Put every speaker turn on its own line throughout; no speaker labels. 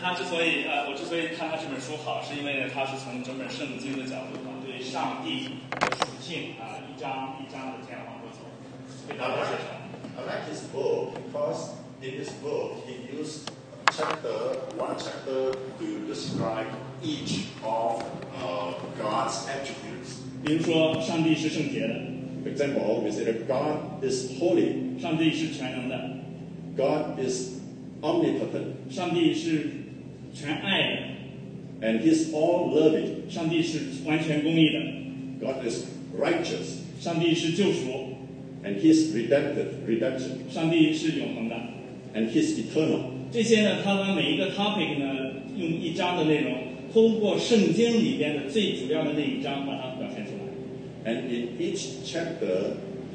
我之所以看他这本书好，是因为他是从整本圣经的角度对上帝的属性一章一章的这样往过走，给大家介绍。
I like his book because in his book he used one chapter to describe each of God's attributes.
比如说，上帝是圣洁的。
For example, we say that God is holy.
上帝是全能的。
God is omnipotent.
上帝是全爱的。
And He's all-loving.
上帝是完全公义的。
God is righteous.
上帝是救赎。
And He's redemption.
上帝是永恒的。
And He's eternal.
这些呢，他把每一个 topic 呢，用一章的内容，通过圣经里边的最主要的那一章，把它表现出来。
And in each chapter,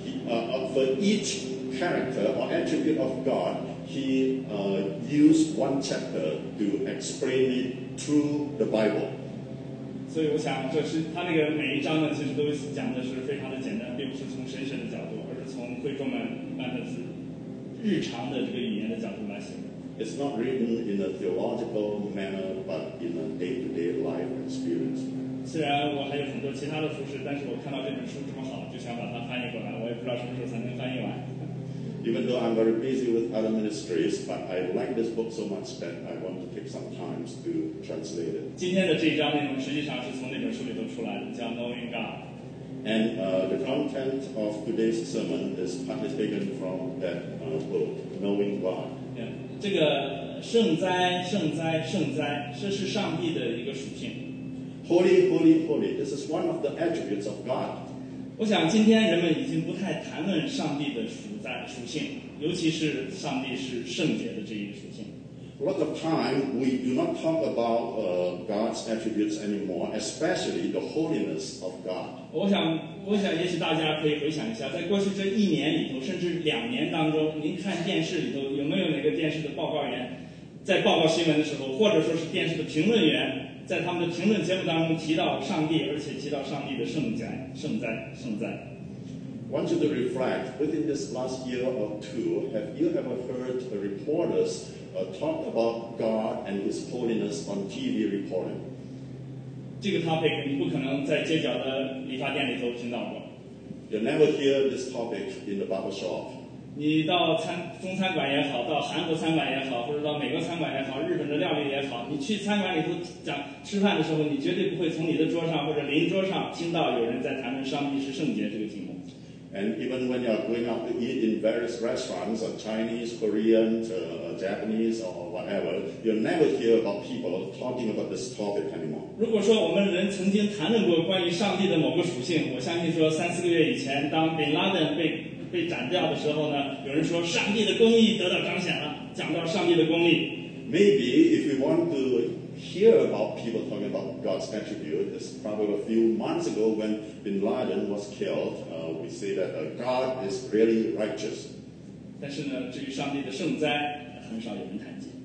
for each character or attribute of God, He used one chapter to explain it through the Bible.
所以我想，这是他那个每一章呢，其实都讲的是非常的简单，并不是从神学的角度，而是从会众们一般的日常的这个语言的角度来写的。
It's not written in a theological manner, but in a day-to-day life experience.
虽然我还有很多其他的服饰，但是我看到这本书这么好，就想把它翻译过来。我也不知道什么时候才能翻译完。
Even though I'm very busy with other ministries, but I like this book so much that I want to take some time to translate it.
今天的这一章内容实际上是从那本书里头出来的，叫 Knowing God.
And the content of today's sermon is partly taken from that book, Knowing God.
这个圣哉，圣哉，圣哉，这是上帝的一个属性。
Holy, holy, holy. This is one of the attributes of God.
我想今天人们已经不太谈论上帝的属性，尤其是上帝是圣洁的这一个属性。
A lot of time we do not talk about God's attributes anymore, especially the holiness of God.
我想，也许大家可以回想一下，在过去这一年里头，甚至2年当中，您看电视里头有没有哪个电视的报告员在报告新闻的时候，或者说是电视的评论员，在他们的评论节目当中提到上帝，而且提到上帝的圣哉、圣哉、圣哉。
I want you to reflect, within this last year or two, have you ever heard reporters talk about God and His holiness on TV reporting?
这个 topic 你不可能在街角的理发店里头听到过。
You'll never hear this topic in the barber shop.
你到中餐馆也好，到韩国餐馆也好，或者到美国餐馆也好，日本的料理也好，你去餐馆里头吃饭的时候，你绝对不会从你的桌上或者邻桌上听到有人在谈论上帝是圣洁这个题目。
And even when you are going out to eat in various restaurants, Chinese, Korean, Japanese, or whatever, you'll never hear about people talking about this topic anymore.
如果说我们人曾经谈论过关于上帝的某个属性，我相信说3-4个月以前，当本拉登被斩掉的时候呢，有人说上帝的公义得到彰显了，讲到上帝的公义。
Maybe if we want to hear about people talking about God's attribute, it's probably a few months ago when Bin Laden was killed. We say that God is really righteous.
但是呢，至于上帝的圣哉，很少有人谈及。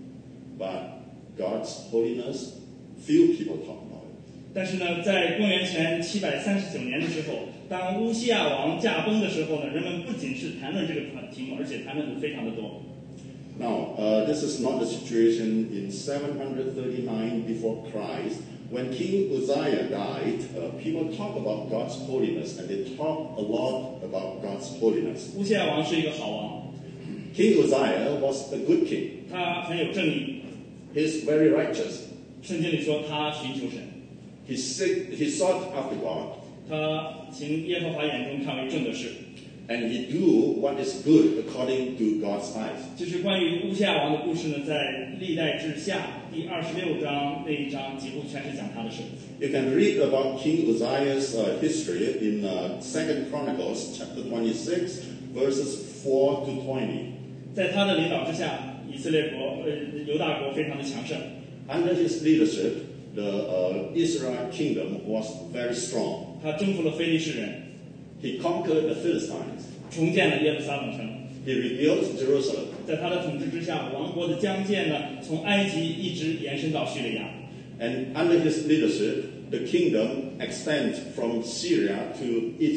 But God's holiness, few people talk about it.
但是呢，在公元前739年的时候，当乌西亚王驾崩的时候呢，人们不仅是谈论这个题目，而且谈论的非常的多。
Now, this is not the situation in 739 before Christ. When King Uzziah died, people talk about God's holiness, and they talk a lot about God's holiness.
乌西亚王是一个好王。
King Uzziah was a good king.
他很有正义。
He's very righteous.
圣经里说他寻求神。
He sought after God.
他行耶和华眼中看为正的事。
And he do what is good according to God's eyes.
就是关于乌西亚王的故事呢，在历代志下第26章那一章，几乎全是讲他的事。
You can read about King Uzziah's history in 2 Chronicles chapter 26, verses 4 to 20.
在他的领导之下，以色列国犹大国非常的强盛。
Under his leadership, the Israel kingdom was very strong.
他征服了非利士人。
He conquered the Philistines.
重建了耶路撒冷城。
He rebuilt Jerusalem.
在他的统治之下，王国的疆界呢，从埃及一直延伸到叙利亚。
And under his leadership, the kingdom extended from Syria to Egypt.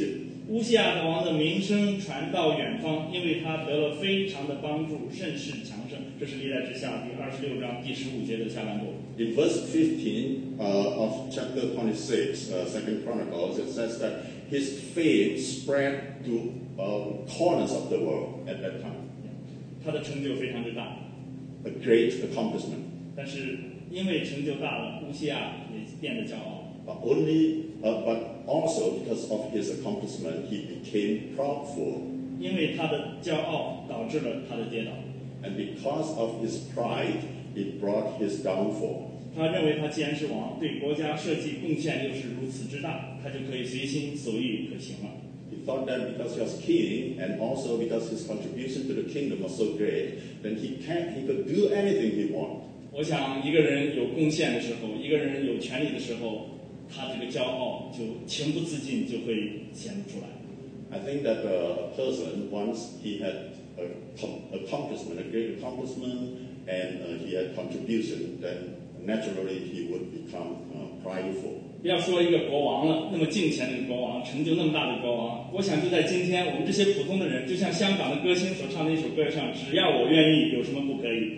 乌西亚的王的名声传到远方，因为他得了非常的帮助，甚是强盛。这是历代志下第26章第15节的下半部。
In verse 15 of chapter 26, 2 Chronicles, it says that his fame spread to corners of the world at that time.
他的成就非常之大
A great accomplishment.
但是因为成就大了，乌西亚也变得骄傲。
But also because of his accomplishment, he became proudful.
因为他的骄傲导致了他的跌倒。
And because of his pride, it brought his downfall.
他认为他既然是王，对国家社稷贡献又是如此之大，他就可以随心所欲可行了。
He thought that because he was king, and also because his contribution to the kingdom was so great, then he could do anything he wanted.
我想，一个人有贡献的时候，一个人有权利的时候，他这个骄傲就情不自禁就会显露出来。
I think that a person, once he had a great accomplishment, and he had contribution, then naturally he would become prideful.
不要说一个国王了，那么敬虔的国王，成就那么大的国王，我想就在今天，我们这些普通的人，就像香港的歌星所唱的一首歌上，只要我愿意，有什么不可以？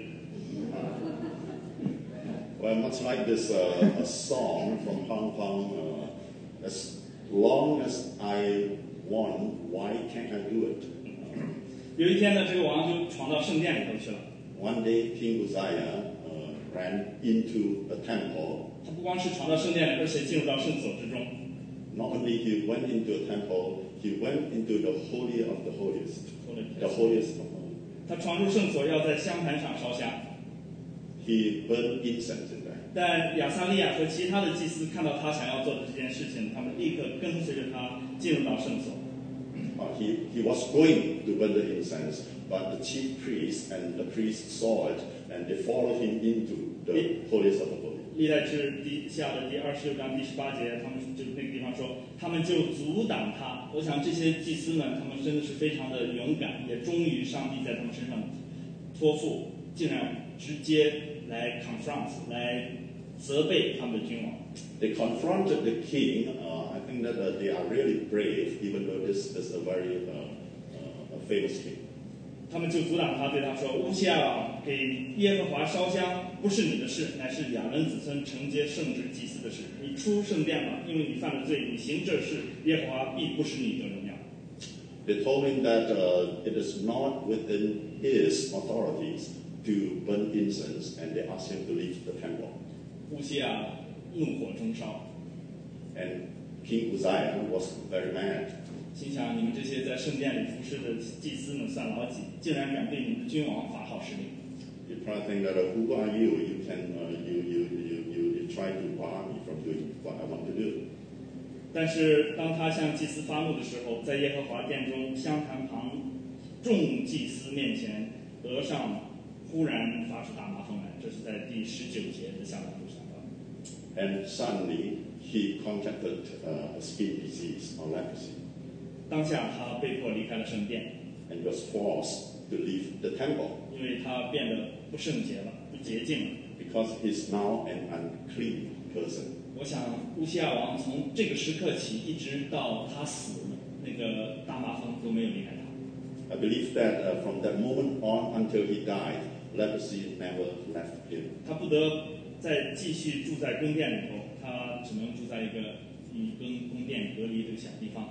Well, much like this a song from Hong Kong, as long as I want, why can't I do it?
有一天呢，这个王就闯到圣殿里头去了。
One day, King Uzziah ran into a temple.
他不光是闯到圣殿里，而且进入到圣所之中。
Not only he went into a temple, he went into the holy of the holiest, the holiest of holies.
他闯入圣所，要在香坛上烧香。
He burned incense in there.
但亚撒利亚和其他的祭司看到他想要做的这件事情，他们立刻跟随着他进入到圣所。
He was going to burn the incense, but the chief priests and the priests saw it, and they followed him into the holiest of the holies.
历代志下的第26章第18节，他们就那个地方说，他们就阻挡他。我想这些祭司们，他们真的是非常的勇敢，也忠于上帝在他们身上托付，竟然直接来 confront 来责备他们的君王。
They confronted the king. I think that they are really brave, even though this is a very famous king.
他们就阻挡他，对他说：“乌西亚王给耶和华烧香，不是你的事，乃是亚伦子孙承接圣职祭司的事。你出圣殿吧，因为你犯了罪，你行这事，耶和华必不使你得荣耀。”
They told him that it is not within his authorities to burn incense, and they asked him to leave the temple.
乌西亚怒火中烧，
And King Uzziah was very mad.
心想：你们这些在圣殿里服侍的祭司们算老几，竟然敢对你们的君王发号施令。
You probably think that who are you? You can you try to bar me from doing what I want to do.
但是当他向祭司发怒的时候，在耶和华殿中香坛旁众祭司面前，额上忽然发出大麻风来。这是在第19节的下半部上的。
And suddenly he contracted a skin disease or leprosy.
当下他被迫离开了圣殿，
And was forced to leave the temple
因为他变得不圣洁了，不洁净了。
because he's now an unclean person.
我想乌西亚王从这个时刻起，一直到他死，那个大麻风都没有离开他。
I believe that from that moment on until he died, leprosy never left him.
他不得再继续住在宫殿里头，他只能住在一个跟宫殿隔离的小地方。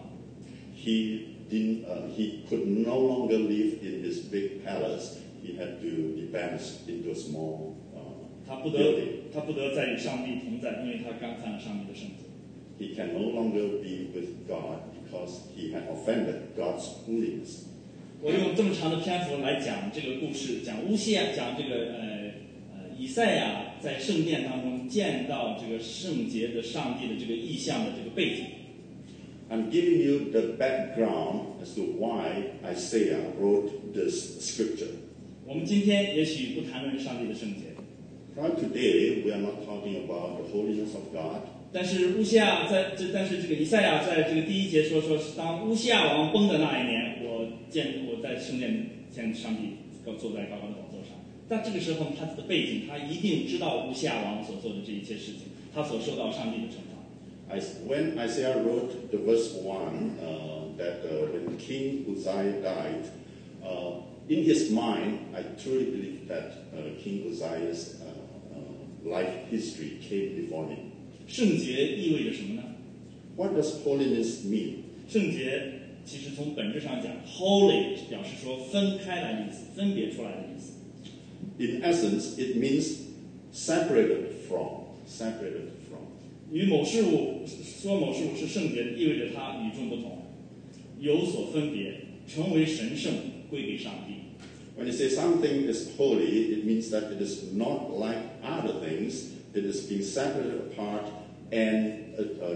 He could no longer live in his big palace. He had to be banished into a small
他不
building.
得再与上帝同在，因为他干犯了上帝的圣旨。
He can no longer be with God because he had offended God's holiness.
我用这么长的篇幅来讲这个故事，讲乌西亚，讲这个以赛亚在圣殿当中见到这个圣洁的上帝的这个意象的这个背景。
I'm giving you the background as to why Isaiah wrote this scripture.
我们今天也许不谈论上帝的圣洁，
Right today, we are not talking about the holiness of God.
但是但是这个以赛亚在这个第1节说当乌西亚王崩的那一年，我在圣殿见上帝坐在高高的宝座上。但这个时候他的背景，他一定知道乌西亚王所做的这一切事情，他所受到上帝的惩罚。
When Isaiah wrote the verse 1, that when King Uzziah died, in his mind, I truly believe that King Uzziah's life history came before him.
圣洁意味着什么呢？
What does holiness mean?
圣洁其实从本质上讲 ，holy 表示说分开来的意思，分别出来的意思。
In essence, it means separated from.
与某事物说某事物是圣洁，意味着它与众不同，有所分别，成为神圣，归给上帝。
When you say something is holy, it means that it is not like other things. It is being separated apart and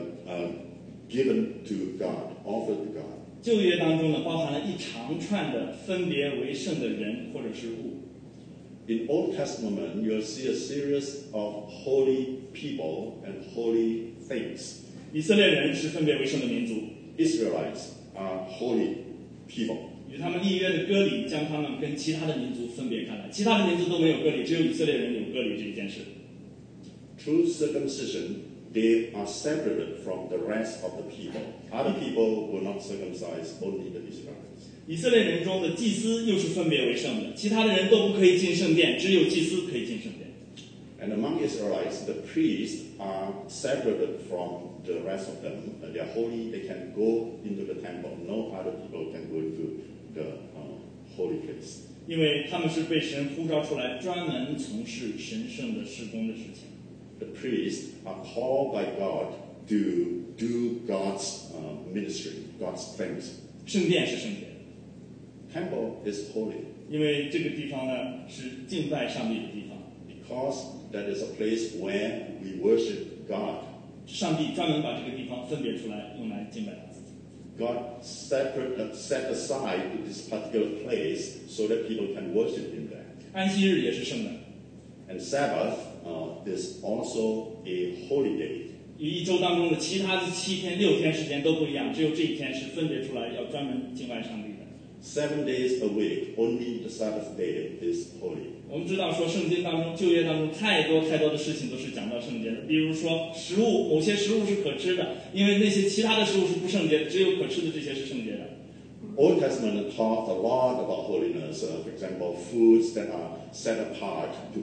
given to God, offered to God.
旧约当中呢，包含了一长串的分别为圣的人或者是物。
In Old Testament, you'll see a series of holy people and holy things.
以色列人是分别为圣的民族，
Israelites are holy people.
与他们立约的割礼将他们跟其他的民族分别开来，其他的民族都没有割礼，只有以色列人有割礼这一件事。
Through circumcision, they are separated from the rest of the people. Other people will not circumcise, only the Israelites.
以色列人中的祭司又是分别为圣的，其他的人都不可以进圣殿，只有祭司可以进圣殿。
And among Israelites, the priests are separated from the rest of them. They are holy, they can go into the temple. No other people can go into the holy place.
因为他们是被神呼召出来，专门从事神圣的事工的事情。
The priests are called by God to do God's ministry, God's things.
圣殿是圣洁的，
Temple is holy
因为这个地方呢是敬拜上帝的地方，
because that is a place where we worship God.
上帝专门把这个地方分别出来，用来敬拜他自己。
God set aside this particular place so that people can worship Him there.
安息日也是圣的，
And Sabbath is also a holy day.
与一周当中的其他的7天、6天时间都不一样，只有这一天是分别出来要专门敬拜上帝的。
7 days a week, only the Sabbath day is holy.
我们知道说圣经当中、旧约当中太多的事情都是讲到圣洁的，比如说食物，某些食物是可吃的，因为那些其他的食物是不圣洁的，只有可吃的这些是圣洁的。
Old Testament taught a lot about holiness. For example, foods that are set apart to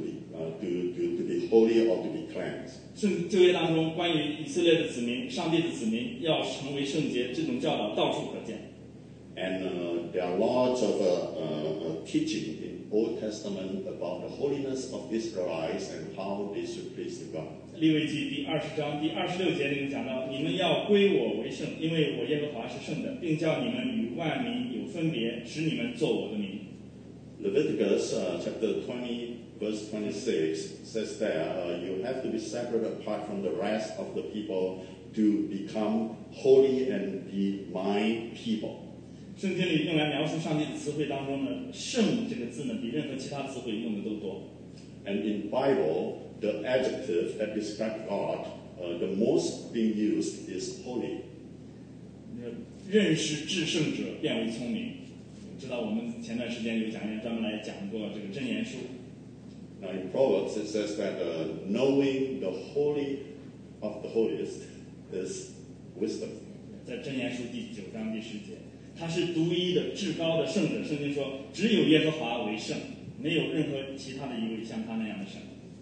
be holy or to be cleansed.
圣旧约当中关于以色列的子民、上帝的子民要成为圣洁，这种教导到处可见。
And there are lots of teaching in Old Testament about the holiness of Israelites and how they should please God.
利未记第20章第26节里面讲到，你们要归我为圣，因为我耶和华是圣的，并叫你们与万民有分别，使你们做我的民。
Leviticus chapter 20, verse 26 says there, you have to be separate apart from the rest of the people to become holy and be my people.
圣经里用来描述上帝的词汇当中呢，圣这个字呢，比任何其他词汇用的都多。
And in Bible, the adjective that describes God, the most being used is holy.
认识至圣者变为聪明。知道我们前段时间有讲员专门来讲过这个箴言书。
Now in Proverbs it says that knowing the holy of the holiest is wisdom.
在箴言书第9章第10节，他是独一的、至高的圣者。圣经说，只有耶和华为圣，没有任何其他的一位像他那样的圣。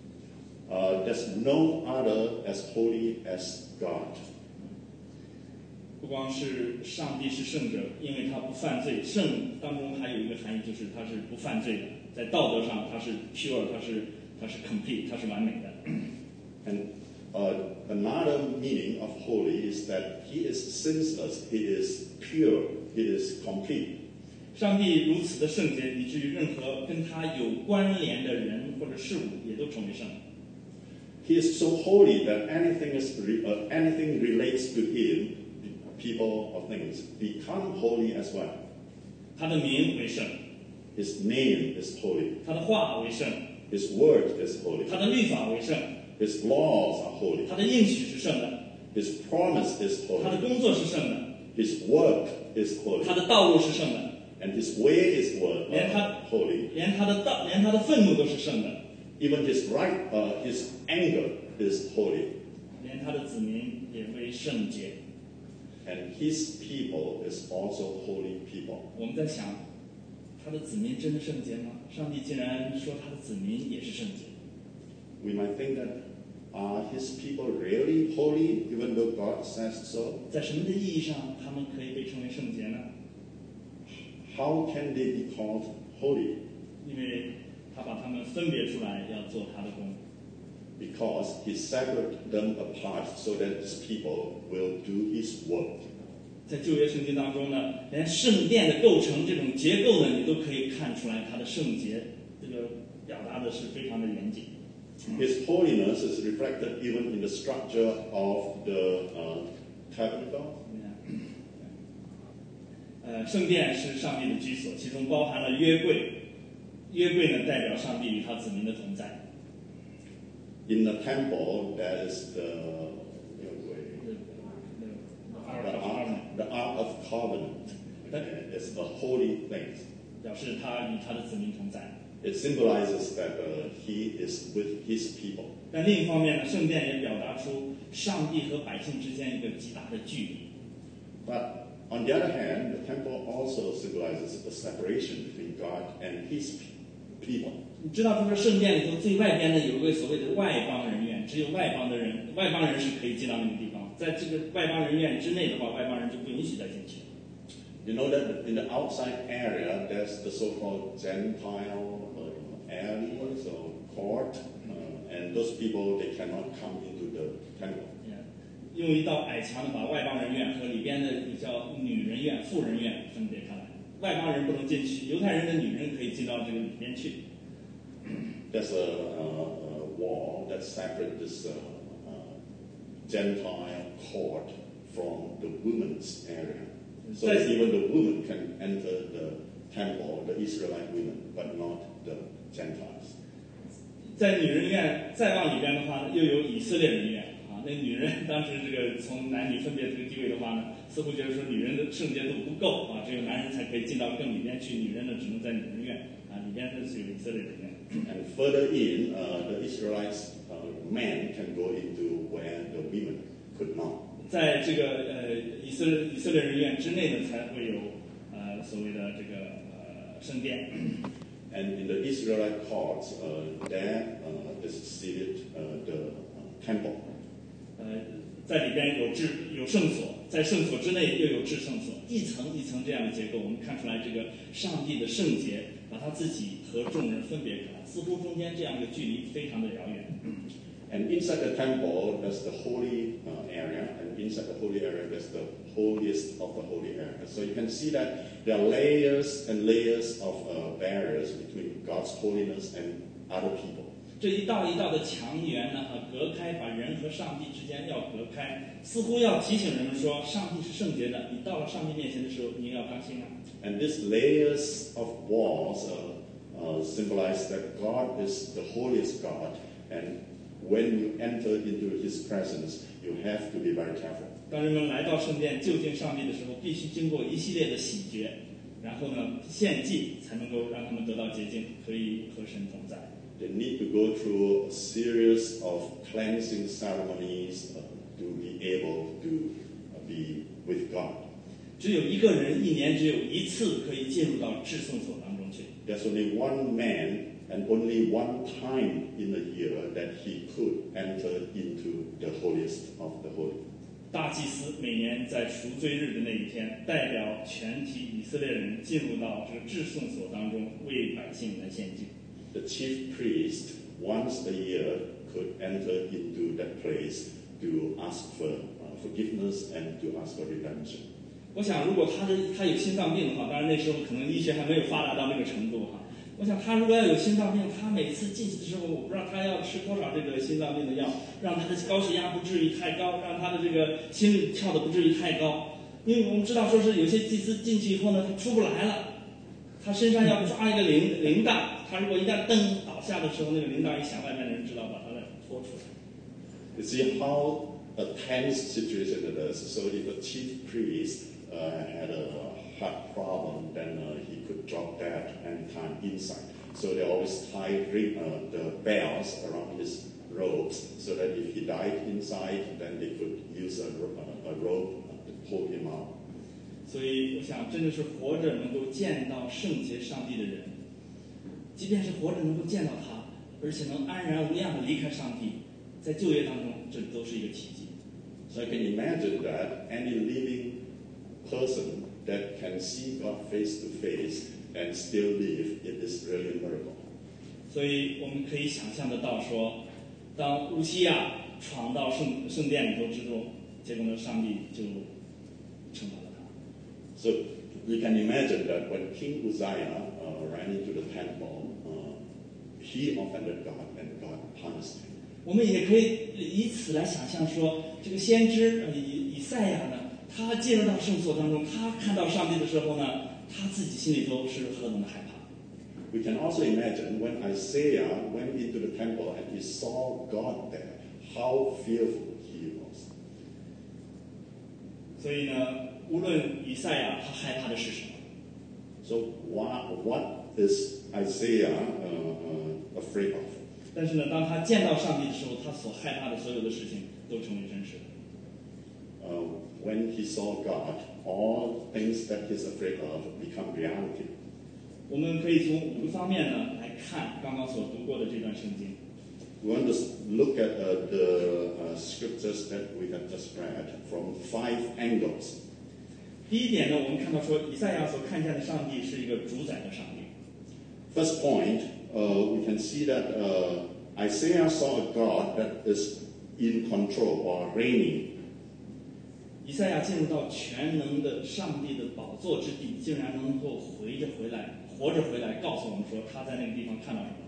There's no other as holy as God.
不光是上帝是圣者，因为他不犯罪，圣当中还有一个含义，就是他是不犯罪的，在道德上他是 pure， 他是 complete， 他是完美的。
And another meaning of holy is that He is sinless, He is pure, He is complete.
上帝如此的圣洁，以至于任何跟他有关联的人或者事物也都成为圣。
He is so holy that anything relates to Him, people or things, become holy as well.
他的名为圣，
His name is holy.
他的话为圣，
His word is holy.
他的律法为圣，
His laws are holy.
他的应许是圣的，
His promise is
他的
holy.
工作是圣的，
His work is holy.
他的道路是圣的，
And His way is holy.
连他的愤怒都是圣的。
Even His anger is holy.
连他的子民也为圣洁。
And his people is also holy people.
我们在想，他的子民真的圣洁吗？上帝竟然说他的子民也是圣洁。
We might think that, are his people really holy, even though God says so?
在什么的意义上，他们可以被称为圣洁呢？
How can they be called holy?
因为他把他们分别出来，要做他的工。
Because he separated them apart so that his people will do his work.
在旧约圣经当中呢，连圣殿的构成这种结构呢，你都可以看出来它的圣洁，这个表达的是非常的严谨。
His holiness is reflected even in the structure of the tabernacle.
圣殿是上帝的居所，其中包含了约柜。约柜呢，代表上帝与他子民的同在。
In the temple, there is the Ark of Covenant. It's a holy place.
表示他与他的子民同在。
It symbolizes that he is with his people.
但另一方面呢，圣殿也表达出上帝和百姓之间一个极大的距离。
But on the other hand, the temple also symbolizes the separation between God and his people.
你知道，这个圣殿里头最外边呢，有一个所谓的外邦人院，只有外邦人是可以进到那个地方。在这个外邦人院之内的话，外邦人就不允许再进去。
You know that in the outside area, there's the so-called Gentile alleys or court, and those people, they cannot come into the temple.
用一道矮墙把外邦人院和里边的叫女人院、妇人院分别开来。外邦人不能进去，犹太人的女人可以进到这个里边去。
There's a wall that separates this Gentile court from the women's area. So that even the women can enter the temple, the Israelite women, but not the Gentiles.
在女人院再往里边的话，又有以色列人院啊。那女人当时这个从男女分别这个地位的话呢，似乎觉得说女人的圣洁度不够啊，只有男人才可以进到更里边去，女人呢只能在女人院啊，里边是有以色列人院。
And further in, the Israelites men can go into where the women could not.
在这个以色列人院之内呢，才会有所谓的这个圣殿。
And in the Israelite courts, there is seated the temple.
在里边有圣所，在圣所之内又有至圣所，一层一层这样的结构，我们看出来这个上帝的圣洁把他自己和众人分别开来，似乎中间这样的距离非常的遥远。
And inside the temple, there's the holy area, and inside the holy area, there's the holiest of the holy area. So you can see that there are layers and layers of barriers between God's holiness and other people.
这一道一道的墙垣呢，隔开，把人和上帝之间要隔开，似乎要提醒人们说，上帝是圣洁的，你到了上帝面前的时候，你要当心啊。
And these layers of walls symbolize that God is the holiest God, and when you enter into His presence, you have to be very careful.
当人们来到圣殿就近上帝的时候，必须经过一系列的洗劫，然后呢，献祭才能够让他们得到洁净，可以和神同在。
They need to go through a series of cleansing ceremonies to be able to be with God.
只有一个人一年只有一次可以进入到至圣所当中去。
There's only one man and only one time in a year that he could enter into the holiest of the holy.
大祭司每年在赎罪日的那一天，代表全体以色列人进入到这个至圣所当中，为百姓来献祭。
The chief priest once a year could enter into that place to ask for forgiveness and to ask for redemption.
我想，如果他有心脏病的话，当然那时候可能医学还没有发达到那个程度哈。我想他如果要有心脏病，他每次进去的时候，我不知道他要吃多少这个心脏病的药，让他的高血压不至于太高，让他的这个心率跳的不至于太高。因为我们知道说是有些祭司进去以后呢，他出不来了，他身上要抓一个铃铛，他如果一旦蹬倒下的时候，那个铃铛一响，外面的人知道把他拖出来。
You see how a tense situation it is. So if a chief priest had a heart problem, then he could drop dead anytime inside. So they always tie the bells around his robes so that if he died inside, then they could use a rope to pull him out.
所以我想，真的是活着能够见到圣洁上帝的人，即便是活着能够见到他，而且能安然无恙地离开上帝，在旧约当中，这都是一个奇迹。
So I can imagine that any living person that can see God face to face and still live, it is really a miracle.
所以我们可以想象得到说，当乌西亚闯到圣殿里头之中，结果呢，上帝就惩罚了他。
So we can imagine that when King Uzziah ran into the temple, he offended God and God punished him.
我们也可以以此来想象说，这个先知以赛亚呢，他进入到圣所当中，他看到上帝的时候呢，他自己心里头是何等的害怕。
We can also imagine when Isaiah went into the temple and he saw God there, how fearful he was.
所以呢，无论以赛亚他害怕的是什么，
So what is Isaiah afraid of?
但是呢，当他见到上帝的时候，他所害怕的所有的事情都成为真实的。
When he saw God, all things that he's afraid of become reality.
我们可以从5个方面呢来看刚刚所读过的这段圣经。
We want to look at the scriptures that we have just read from 5 angles.
第一点呢，我们看到说，以赛亚所看见的上帝是一个主宰的上帝。
First point, we can see that Isaiah saw a God that is in control or reigning.
以赛亚进入到全能的上帝的宝座之地，竟然能够活着回来，告诉我们说他在那个地方看到什么。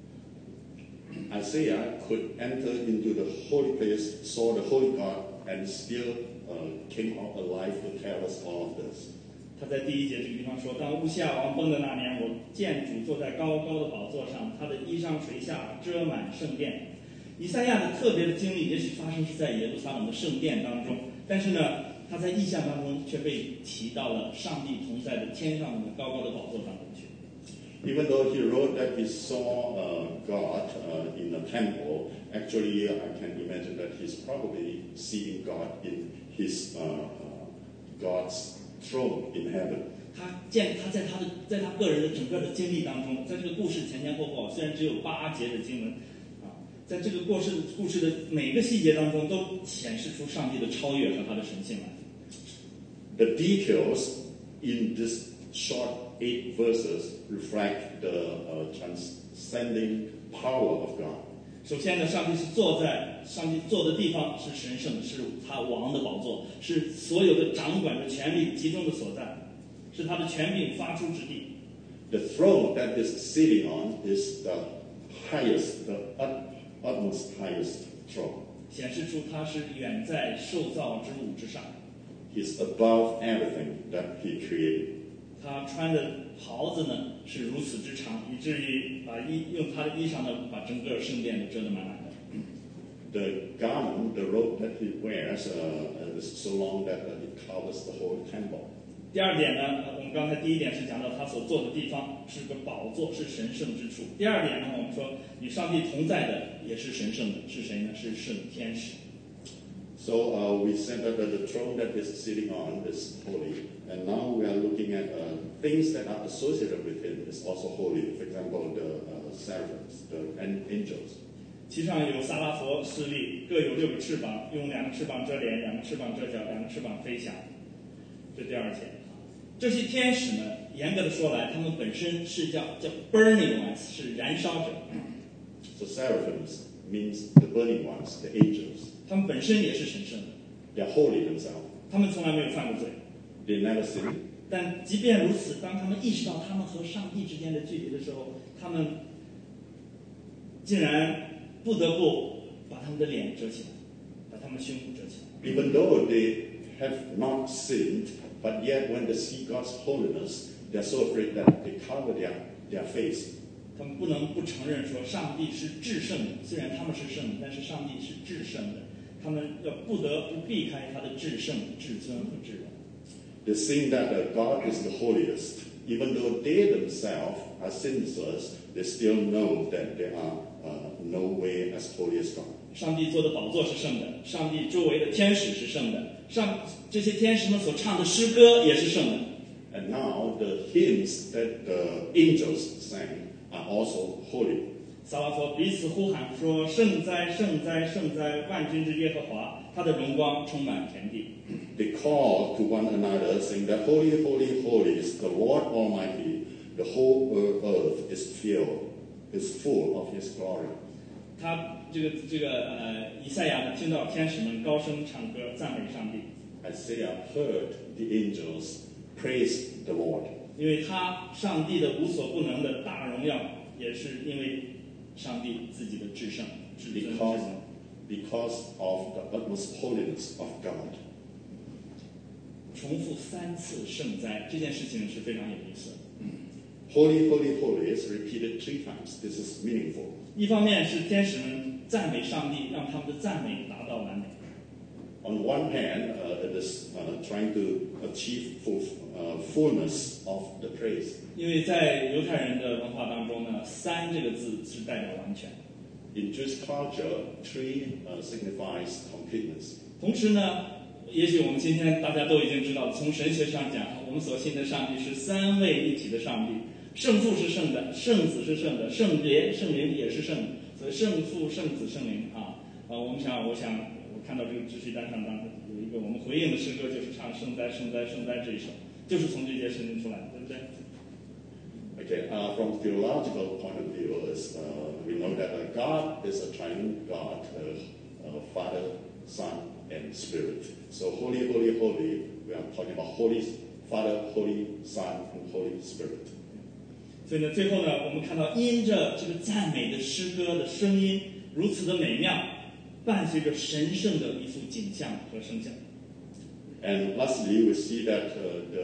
Isaiah could enter into the holy place, saw the holy God, and still came out alive to tell us all of this.
他在第1节这个地方说：“当乌西亚王崩的那年，我见主坐在高高的宝座上，他的衣裳垂下，遮满圣殿。”以赛亚的特别的经历，也许发生是在耶路撒冷的圣殿当中，但是呢，他在异象当中却被提到了上帝同在的天上的高高的宝座当中去。
Even though he wrote that he saw God in the temple, actually I can imagine that he's probably seeing God in his God's throne in heaven.
他在他个人的整个的经历当中，在这个故事前后，虽然只有8节的经文，在这个故事的每个细节当中，都显示出上帝的超越和他的神性来。
The details in this short 8 verses reflect the transcending power of God.
首先呢，上帝坐的地方是神圣的，是他王的宝座，是所有的掌管的权力集中的所在，是他的权柄发出之地。
The throne that is sitting on is the highest, the utmost highest throne.
显示出他是远在受造之物之上。
He's above everything that he created.
他穿的袍子呢是如此之长，以至于用他的衣裳呢把整个圣殿都遮得满满的。
The garment, the robe that he wears, is so long that it covers the whole temple.
第2点呢，我们刚才第1点是讲到他所坐的地方是个宝座，是神圣之处。第2点呢，我们说与上帝同在的也是神圣的，是谁呢？是圣天使。
So we said that the throne that he's sitting on is holy, and now we are looking at things that are associated with him is also holy. For example, the seraphims, the angels.
其上有撒拉佛势力，各有6个翅膀，用2个翅膀遮脸，2个翅膀遮脚，2个翅膀飞翔。这第2节。这些天使呢，严格的说来，他们本身是叫 burning ones， 是燃烧者。
So seraphims means the burning ones, the angels.
他们本身也是神圣的。
They are holy themselves.
他们从来没有犯过罪。
They never sin.
但即便如此，当他们意识到他们和上帝之间的距离的时候，他们竟然不得不把他们的脸遮起来，把他们的胸脯遮起来。
Even though they have not sinned, but yet when they see God's holiness, they are so afraid that they cover their face.
他们不能不承认说上帝是至圣的，虽然他们是圣的，但是上帝是至圣的，他们要不得不避开他的至圣、至尊和至荣。
They think that God is the holiest. Even though they themselves are sinless, they still know that they are no way as holy as God.
上帝做的宝座是圣的，上帝周围的天使是圣的，这些天使们所唱的诗歌也是圣的。
And now the hymns that the angels sang are also holy.
撒拉佛彼此呼喊说：“圣哉，圣哉，圣哉！万军之耶和华，他的荣光充满全地。”
They call to one another, saying that holy, holy, holy is the Lord Almighty. The whole earth is full of His glory.
他以赛亚呢，听到天使们高声唱歌赞美上帝。
Isaiah heard the angels praise the Lord.
因为上帝的无所不能的大荣耀，也是因为上帝自己的至圣、至尊、至能。
Because of the utmost holiness of God.
重复3次圣哉这件事情是非常有意思的。
Holy, holy, holy is repeated 3 times. This is meaningful.
一方面是天使们赞美上帝，让他们的赞美达到完美。
On one hand, it is trying to achieve fullness of the praise.
因为在犹太人的文化当中呢，3这个字是代表完全。
In Jewish culture, 3 signifies completeness.
同时呢，也许我们今天大家都已经知道，从神学上讲，我们所信的上帝是3位一体的上帝，圣父是圣的，圣子是圣的，圣灵也是圣的，所以圣父、圣子、圣灵啊。我看到这个知识单上当中有一个我们回应的诗歌，就是唱圣哉圣哉圣哉这一首，就是从这些圣经出来的，对不对？
Okay, from theological point of view, we know that God is a triune God, Father, Son, and Spirit. So holy, holy, holy, we are talking about Holy Father, Holy Son, and Holy Spirit.
所以呢，最后呢，我们看到因着这个赞美的诗歌的声音如此的美妙，伴随着神圣的一幅景象和声响。
And lastly, we see that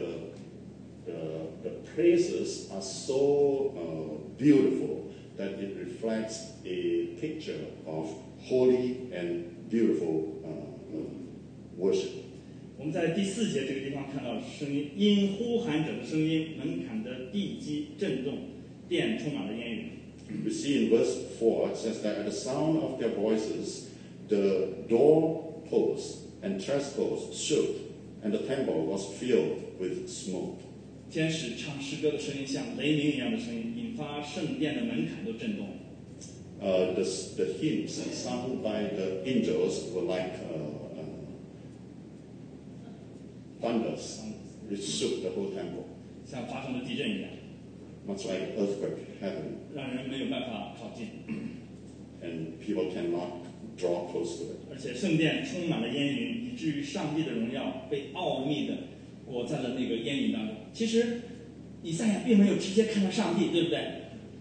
the praises are so beautiful that it reflects a picture of holy and beautiful worship.
我们在第4节这个地方看到声音，因呼喊者的声音，门槛的地基震动，殿充满了烟云。
We see in verse 4, it says that at the sound of their voices, the doorposts and thresholds shook, and the temple was filled with smoke.
天使唱诗歌的声音像雷鸣一样的声音，引发圣殿的门槛都震动。
The hymns sung by the angels were like thunders. It shook the whole temple,
像发生了地震一样，
much like earthquake happening,
让人没有办法靠近。
and people cannot draw close to it.
而且圣殿充满了烟云，以至于上帝的荣耀被奥秘的裹在了那个烟云当中。其实以赛亚并没有直接看到上帝，对不对？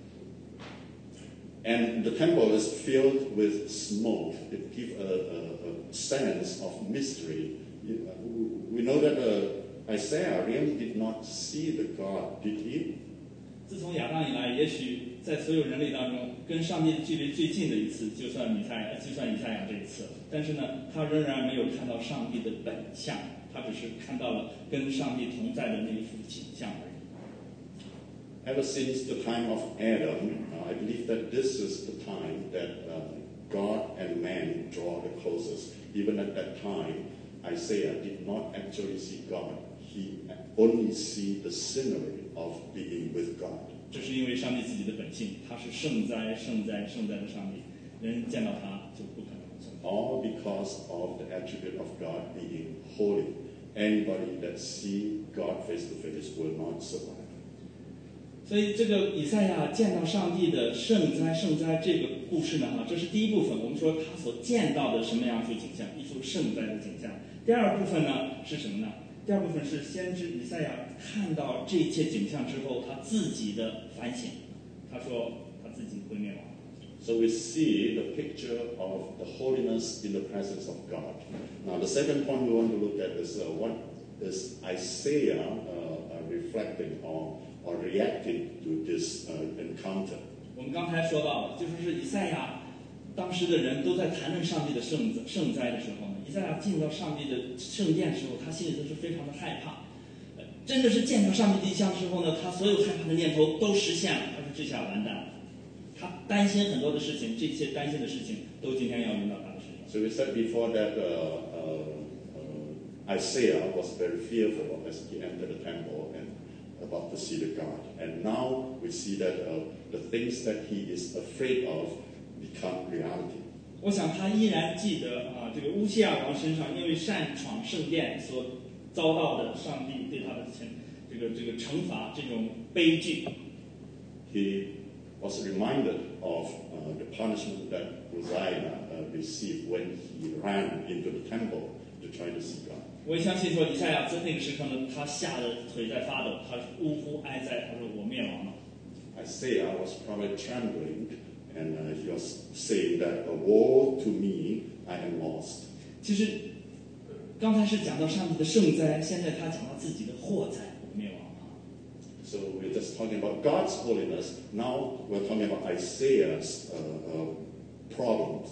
And the temple is filled with smoke. It gives a sense of mystery. We know that Isaiah really did not see the God, did he?
自从亚当以来，也许在所有人类当中，跟上帝的距离最近的一次，就算以赛亚这一次。但是呢，他仍然没有看到上帝的本相，他只是看到了跟上帝同在的那一幅景象而已。
Ever since the time of Adam, I believe that this is the time that God and man draw the closest. Even at that time, Isaiah did not actually see God. He only see the scenery of being with God.
这是因为上帝自己的本性，他是圣哉、圣哉、圣哉的上帝，人见到他就不可能存活。
All because of the attribute of God being holy. Anybody that see God face to face will not survive.
所以这个以赛亚见到上帝的圣哉圣哉这个故事呢，这是第一部分。我们说他所见到的什么样一幅景象，一幅圣哉的景象。第二部分呢是什么呢？第二部分是先知以赛亚看到这一切景象之后，他自己的反省。他说他自己会灭亡。
So we see the picture of the holiness in the presence of God. Now the second point we want to look at is what is Isaiah reflecting on or reacting to this encounter.
我们刚才说到的，就是以赛亚当时的人都在谈论上帝的圣哉的时候呢，以赛亚进到上帝的圣殿的时候，他心里都是非常的害怕。真的是见到上帝的异象之后呢，他所有害怕的念头都实现了，他说这下完蛋了。 他担心很多的事情，这些担心的事情都今天要临到他的身上。
So we said before that Isaiah was very fearful as he entered the temple and about to see the God. And now we see that the things that he is afraid of become reality.
我想他依然记得这个乌西亚王身上因为擅闯圣殿所遭到的上帝对他的这个惩罚，这种悲剧。
He was reminded of the punishment that Uzziah received when he ran into the temple to try to see God.
我相信说以赛亚在那个时刻呢，他吓得腿在发抖，他呜呼哀哉，他说我灭亡了。
Isaiah was probably trembling, and he was saying that, "Woe to me, I am lost."
其实刚才是讲到上帝的圣灾，现在他讲到自己的祸灾，我灭亡了。
So we're just talking about God's holiness. Now we're talking about Isaiah's problems.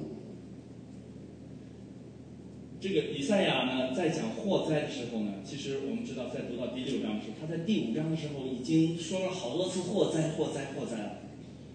这个以赛亚呢，在讲祸灾的时候呢，其实我们知道，在读到第6章的时候，他在第5章的时候已经说了好多次祸灾、祸灾、祸灾了。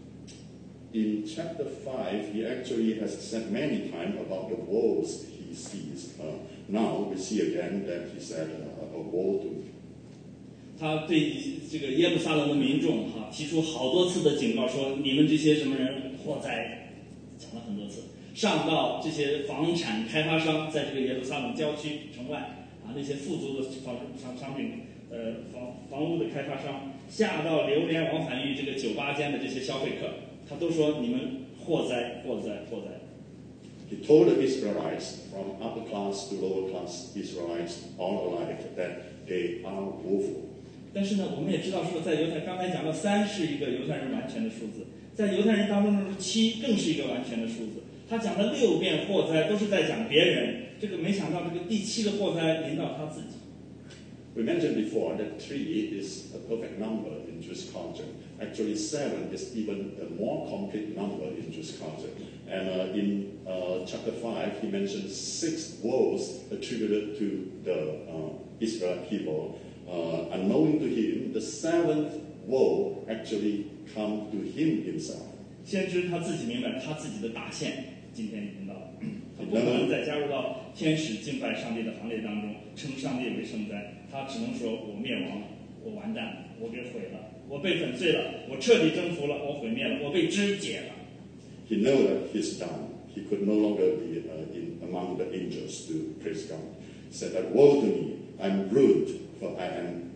In chapter 5, he actually has said many times about the woes he sees. Now we see again that he said, "A woe to me."
他对这个耶路撒冷的民众提出好多次的警告，说你们这些什么人祸灾，讲了很多次。上到这些房产开发商，在这个耶路撒冷郊区城外那些富足的商品房屋的开发商，下到流连往返于这个酒吧间的这些消费客，他都说你们祸灾祸灾祸灾。
He told the Israelites, from upper class to lower class Israelites, all alike, that they are woeful.
但是呢，我们也知道说，在犹太刚才讲到3是一个犹太人完全的数字，在犹太人当中的7更是一个完全的数字。他讲了6遍祸灾，都是在讲别人。这个没想到，这个第7个祸灾临到他自己。
We mentioned before that 3 is a perfect number in Jewish culture. Actually, 7 is even a more complete number in Jewish culture. And in chapter 5, he mentioned 6 woes attributed to the Israel people. Unknowing to him, the 7th woe actually come to him himself.
先知他自己明白他自己的大限今天已经到了，他不可能再加入到天使敬拜上帝的行列当中，称上帝为圣哉，他只能说我灭亡了，我完蛋了，我给毁了，我被粉碎了，我彻底征服了，我毁灭了，我被肢解了。
He knew that he's done. He could no longer be among the angels to praise God. He said that, "Woe to me, I'm ruined, for I am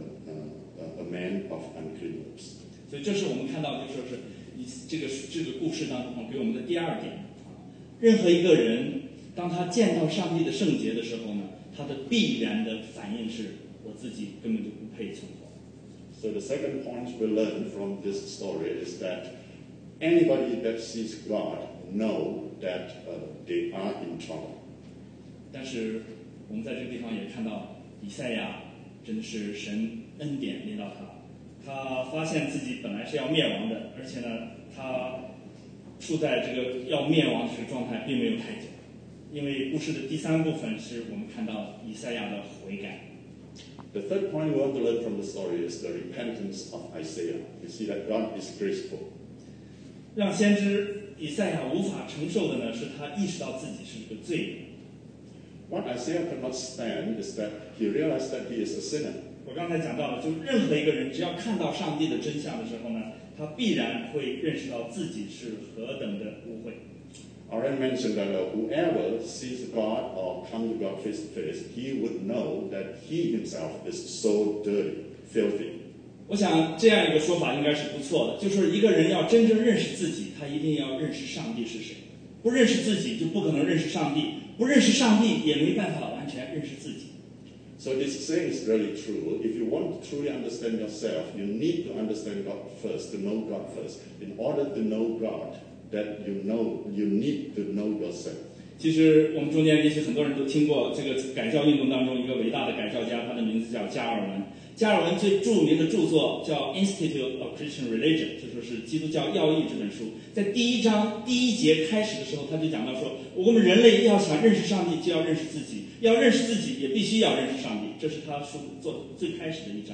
a man of unclean lips."
所以这是我们看到，就说是这个故事当中给我们的第2点任何一个人，当他见到上帝的圣洁的时候呢，他的必然的反应是，我自己根本就不配存活。
So the second point we learn from this story is that anybody that sees God know that they are in trouble.
但是我们在这个地方也看到，以赛亚真的是神恩典临到他发现自己本来是要灭亡的，而且呢，他处在这个要灭亡的这个状态并没有太久，因为故事的第3部分是我们看到以赛亚的悔改。
The third point we want to learn from the story is the repentance of Isaiah. You see that God is graceful.
让先知以赛亚无法承受的呢，是他意识到自己是个罪人。
What Isaiah could not stand is that he realized that he is a sinner.
我刚才讲到了，就是任何一个人只要看到上帝的真相的时候呢，他必然会认识到自己是何等的污秽。
Already mentioned that whoever sees God or comes to God face to face, he would know that he himself is so dirty, filthy.
我想这样一个说法应该是不错的，就是一个人要真正认识自己，他一定要认识上帝是谁。不认识自己，就不可能认识上帝；不认识上帝，也没办法完全认识自己。
So this saying is really true. If you want to truly understand yourself, you need to understand God first, to know God first. In order to know God, that you need to know yourself.
其实我们中间也许很多人都听过这个改教运动当中一个伟大的改教家，他的名字叫加尔文。加尔文最著名的著作叫《Institute of Christian Religion》，就说是《基督教要义》这本书。在第1章第1节开始的时候，他就讲到说，我们人类要想认识上帝，就要认识自己；要认识自己，也必须要认识上帝。这是他书做最开始的1章。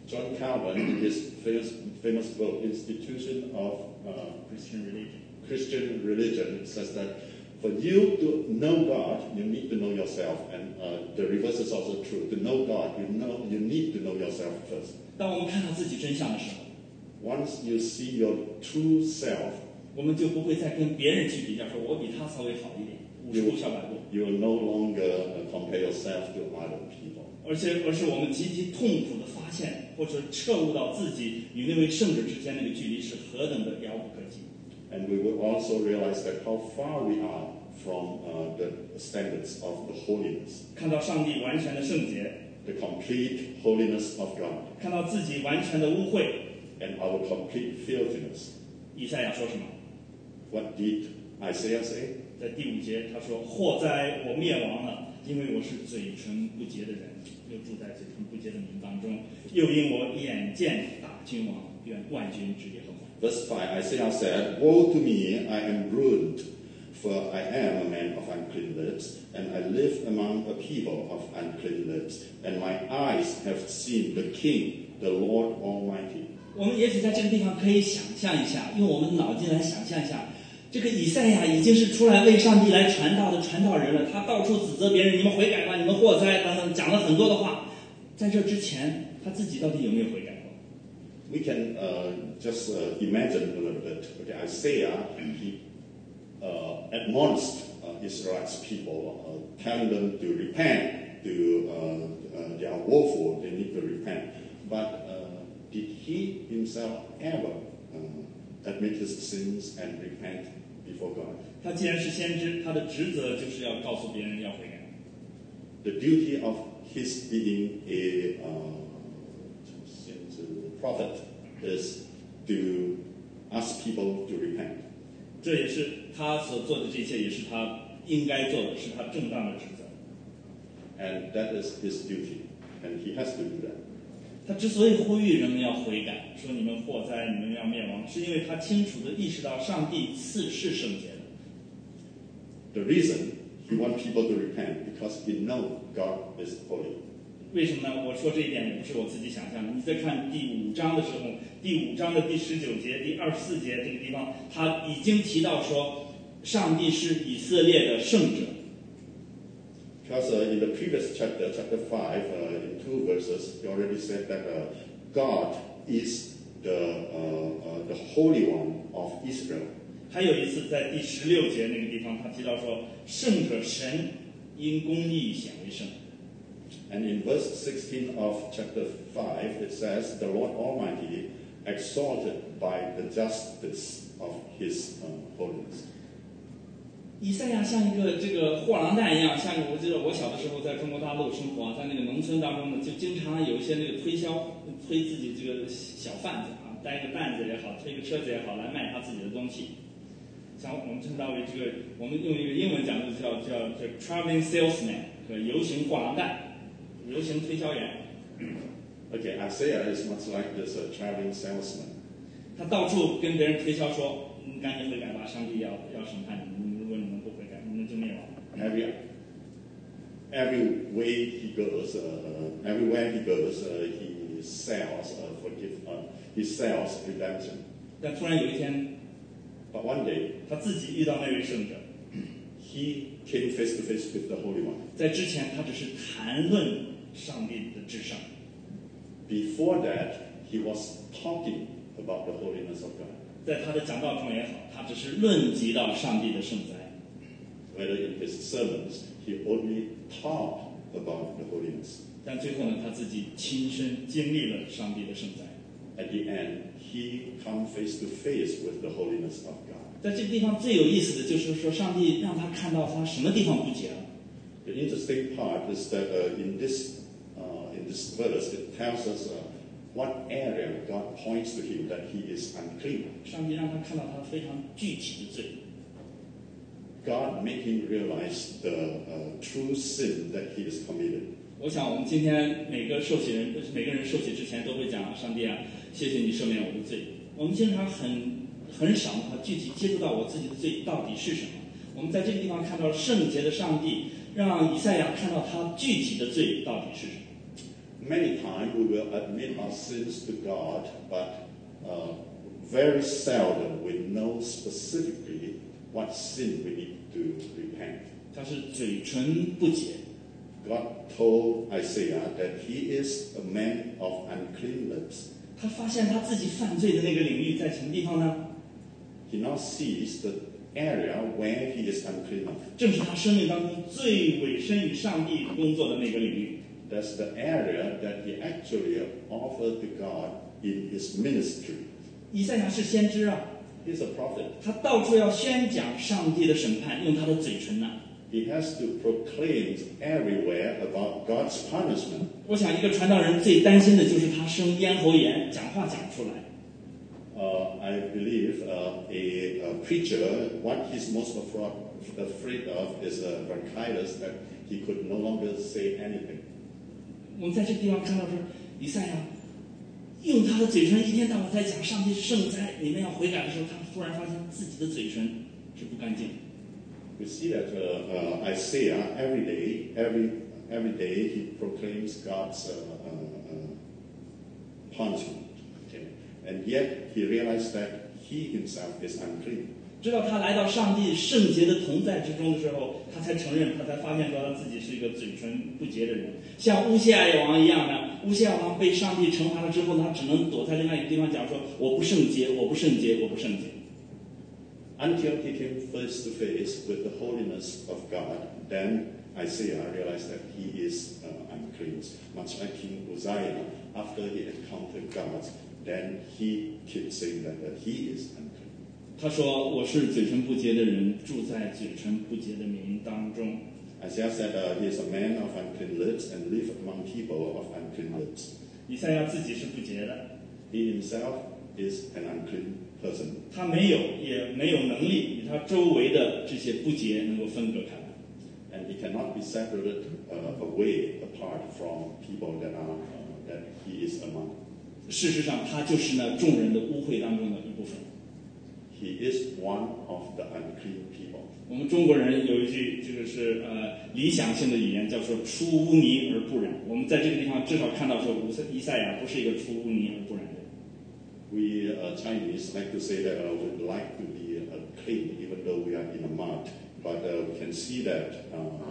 John Calvin, in his famous book, Institution of Christian Religion, says that for you to know God, you need to know yourself. And the reverse is also true. To know God, you need to know yourself first.
当我们看到自己真相的时候，
Once you see your true self,
我们就不会再跟别人去比较，说我比他稍微好一点，50步笑百步。
you will no longer compare yourself to other people.
而是我们极其痛苦的发现，或者彻悟到自己与那位圣者之间那个距离是何等的遥不可及。
And we will also realize that how far we are from the standards of the holiness,
看到上帝完全的圣洁，
the complete holiness of God,
看到自己完全的污秽。
and our complete filthiness.
以赛亚说什么？
What did Isaiah say?
在第5节他说：“祸哉，我灭亡了，因为我是嘴唇不洁的人，又住在嘴唇不洁的民当中，又因我眼见大君王，愿万军之耶和华。”
Verse 5, Isaiah said, Woe to me, I am ruined, for I am a man of unclean lips, and I live among a people of unclean lips, and my eyes have seen the King, the Lord Almighty.
我们也许在这个地方可以想象一下，用我们脑筋来想象一下，这个以赛亚已经是出来为上帝来传道的传道人了，他到处指责别人，你们悔改吧，你们祸哉等等，讲了很多的话。在这之前，他自己到底有没有悔改过？
We can just imagine a little bit. Okay, Isaiah, he admonished Israel's people, telling them to repent, they are woeful, they need to repent. But did he himself ever admit his sins and repent before God?
他既然是先知，他的职责就是要告诉别人要悔改。
The duty of his being a prophet is to ask people to repent.
这也是他所做的这一切，也是他应该做的，是他正当的职责。
And that is his duty, and he has to do that.
他之所以呼吁人们要悔改，说你们祸哉，你们要灭亡，是因为他清楚地意识到上帝是圣洁的。
The reason he wants people to repent because he knows God is holy.
为什么呢？我说这一点也不是我自己想象的。你再看第5章的时候，第5章的第19节、第24节这个地方，他已经提到说，上帝是以色列的圣者。
Because in the previous chapter, chapter 5, in 2 verses, he already said that God is the Holy One of Israel.
还有一次在第16节那个地方，他提到说，圣者神因公义显为圣。
And in verse 16 of chapter 5, it says, the Lord Almighty exalted by the justice of his holiness.
以赛亚像一个这个货郎担一样，像我记得我小的时候在中国大陆生活，在那个农村当中呢，就经常有一些那个推自己这个小贩子啊，带一个担子也好，推个车子也好，来卖他自己的东西。像我们称他为这个，我们用一个英文讲的叫 traveling salesman， 游行货郎担，游行推销员。
Okay, Isaiah is much like this traveling salesman.
他到处跟别人推销说：“你赶紧悔改吧，上帝要审判你们，如果你们不悔改，你们就灭亡。”
Everywhere he goes, he sells he sells redemption.
但突然有一天，
But one day,
他自己遇到那位圣者。
he came face to face with the Holy One.
在之前，他只是谈论上帝的至圣。
Before that, he was talking about the holiness of God.
在他的讲道中也好，他只是论及到上帝的圣哉。
Whether in his sermons, he only talked about the holiness.
但最后呢，他自己亲身经历了上帝的圣哉。
At the end, he come face to face with the holiness of God.
在这个地方最有意思的就是说，上帝让他看到他什么地方不洁了。
The interesting part is that in this verse, it tells us what area God points to him that he is unclean.
上帝让他看到他非常具体的罪。
God made him realize the true sin that he is committed.
我想我们今天每个人受洗之前都会讲：上帝啊，谢谢你赦免我的罪。我们经常很少具体接触到我自己的罪到底是什么。我们在这个地方看到圣洁的上帝，让以赛亚看到他具体的罪到底是什么。
Many times we will admit our sins to God, but very seldom we know specifically what sin we need to repent.
他是嘴唇不洁。
God told Isaiah that he is a man of unclean lips.
他发现他自己犯罪的那个领域在什么地方呢？
He now sees the area where he is unclean.
正是他生命当中最委身于上帝工作的那个领域。
That's the area that he actually offered to God in his ministry.
以赛亚是先知啊，
He's a prophet.
他到处要宣讲上帝的审判，用他的嘴唇呐。
He has to proclaim everywhere about God's punishment.
我想一个传道人最担心的就是他生咽喉炎，讲话讲不出来。
I believe a preacher, what he's most afraid of is bronchitis, that he could no longer say anything.
我们在这个地方看到说，以赛亚用他的嘴唇一天到晚在讲上帝是圣哉，你们要悔改的时候，他突然发现自己的嘴唇是不干净的。
We see that Isaiah every day he proclaims God's punishment, okay? And yet he realized that he himself is unclean.
直到他来到上帝圣洁的同在之中的时候，他才承认，他才发现说他自己是一个嘴唇不洁的人，像乌西亚王一样呢。乌西亚王被上帝惩罚了之后，他只能躲在另外一个地方讲说：“我不圣洁，我不圣洁，我不圣洁。”
Until he came face to face with the holiness of God, then Isaiah realized that he is unclean. Much like King Uzziah, after he encountered God, then he kept saying that he is unclean.
他说：“我是嘴唇不洁的人，住在嘴唇不洁的民当中。”
Isaiah said he is a man of unclean lips and live among people of unclean lips.
以赛亚自己是不洁的，
He himself is an unclean person.
他没有也没有能力与他周围的这些不洁能够分隔开来。
And he cannot be separated away apart from people that he is among.
事实上，他就是那众人的污秽当中的一部分。
He is one of the unclean people.
我们中国人有一句这个是理想性的语言，叫做“出污泥而不染”。我们在这个地方至少看到说，以赛亚不是一个出污泥而不染的人。
We Chinese like to say that we'd like to be clean even though we are in the mud. But we can see that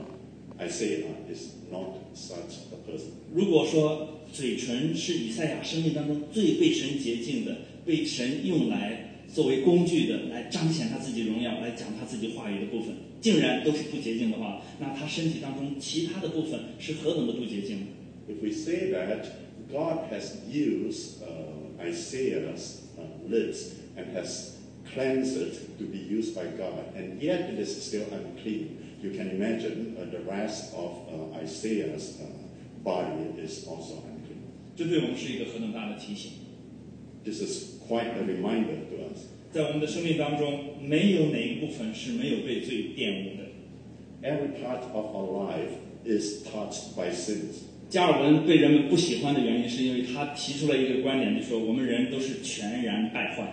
Isaiah is not such a person.
如果说嘴唇是以赛亚生命当中最被神洁净的，被神用来作为工具的，来彰显他自己荣耀，来讲他自己话语的部分，竟然都是不洁净的话，那他身体当中其他的部分是何等的不洁净呢？
If we say that God has used Isaiah's lips and has cleansed it to be used by God, and yet it is still unclean, you can imagine the rest of Isaiah's body is also unclean.
这对我们是一个何等大的提醒！
This is quite a reminder to us.
在我们的生命当中，没有哪一部分是没有被罪玷污的。
Every part of our life is touched by sins.
加尔文被人们不喜欢的原因，是因为他提出了一个观点，就说我们人都是全然败坏。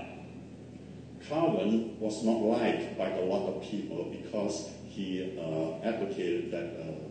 Calvin was not liked by a lot of people because he advocated that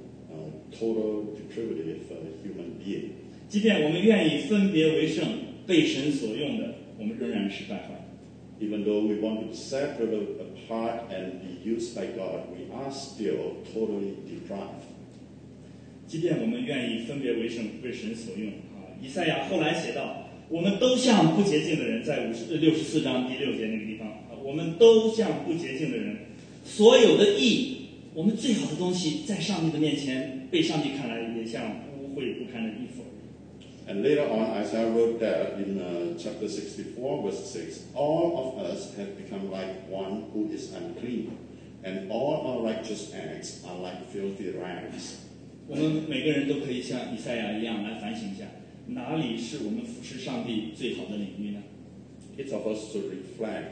total depravity of a human being.
即便我们愿意分别为圣，被神所用的，我们仍然是败坏。
Even though we want to be separated apart and be used by God, we are still totally deprived.
即便我们愿意分别为圣，被神所用啊，以赛亚后来写道：“我们都像不洁净的人，在64章第6节那个地方啊，我们都像不洁净的人，所有的义，我们最好的东西，在上帝的面前，被上帝看来也像污秽不堪的衣服。”
And later on, Isaiah wrote that in chapter 64, verse 6, all of us have become like one who is unclean, and all our righteous acts are like filthy rags.
我们每个人都可以像以赛亚一样来反省一下，哪里是我们服侍上帝最好的领域呢？
Each of us to reflect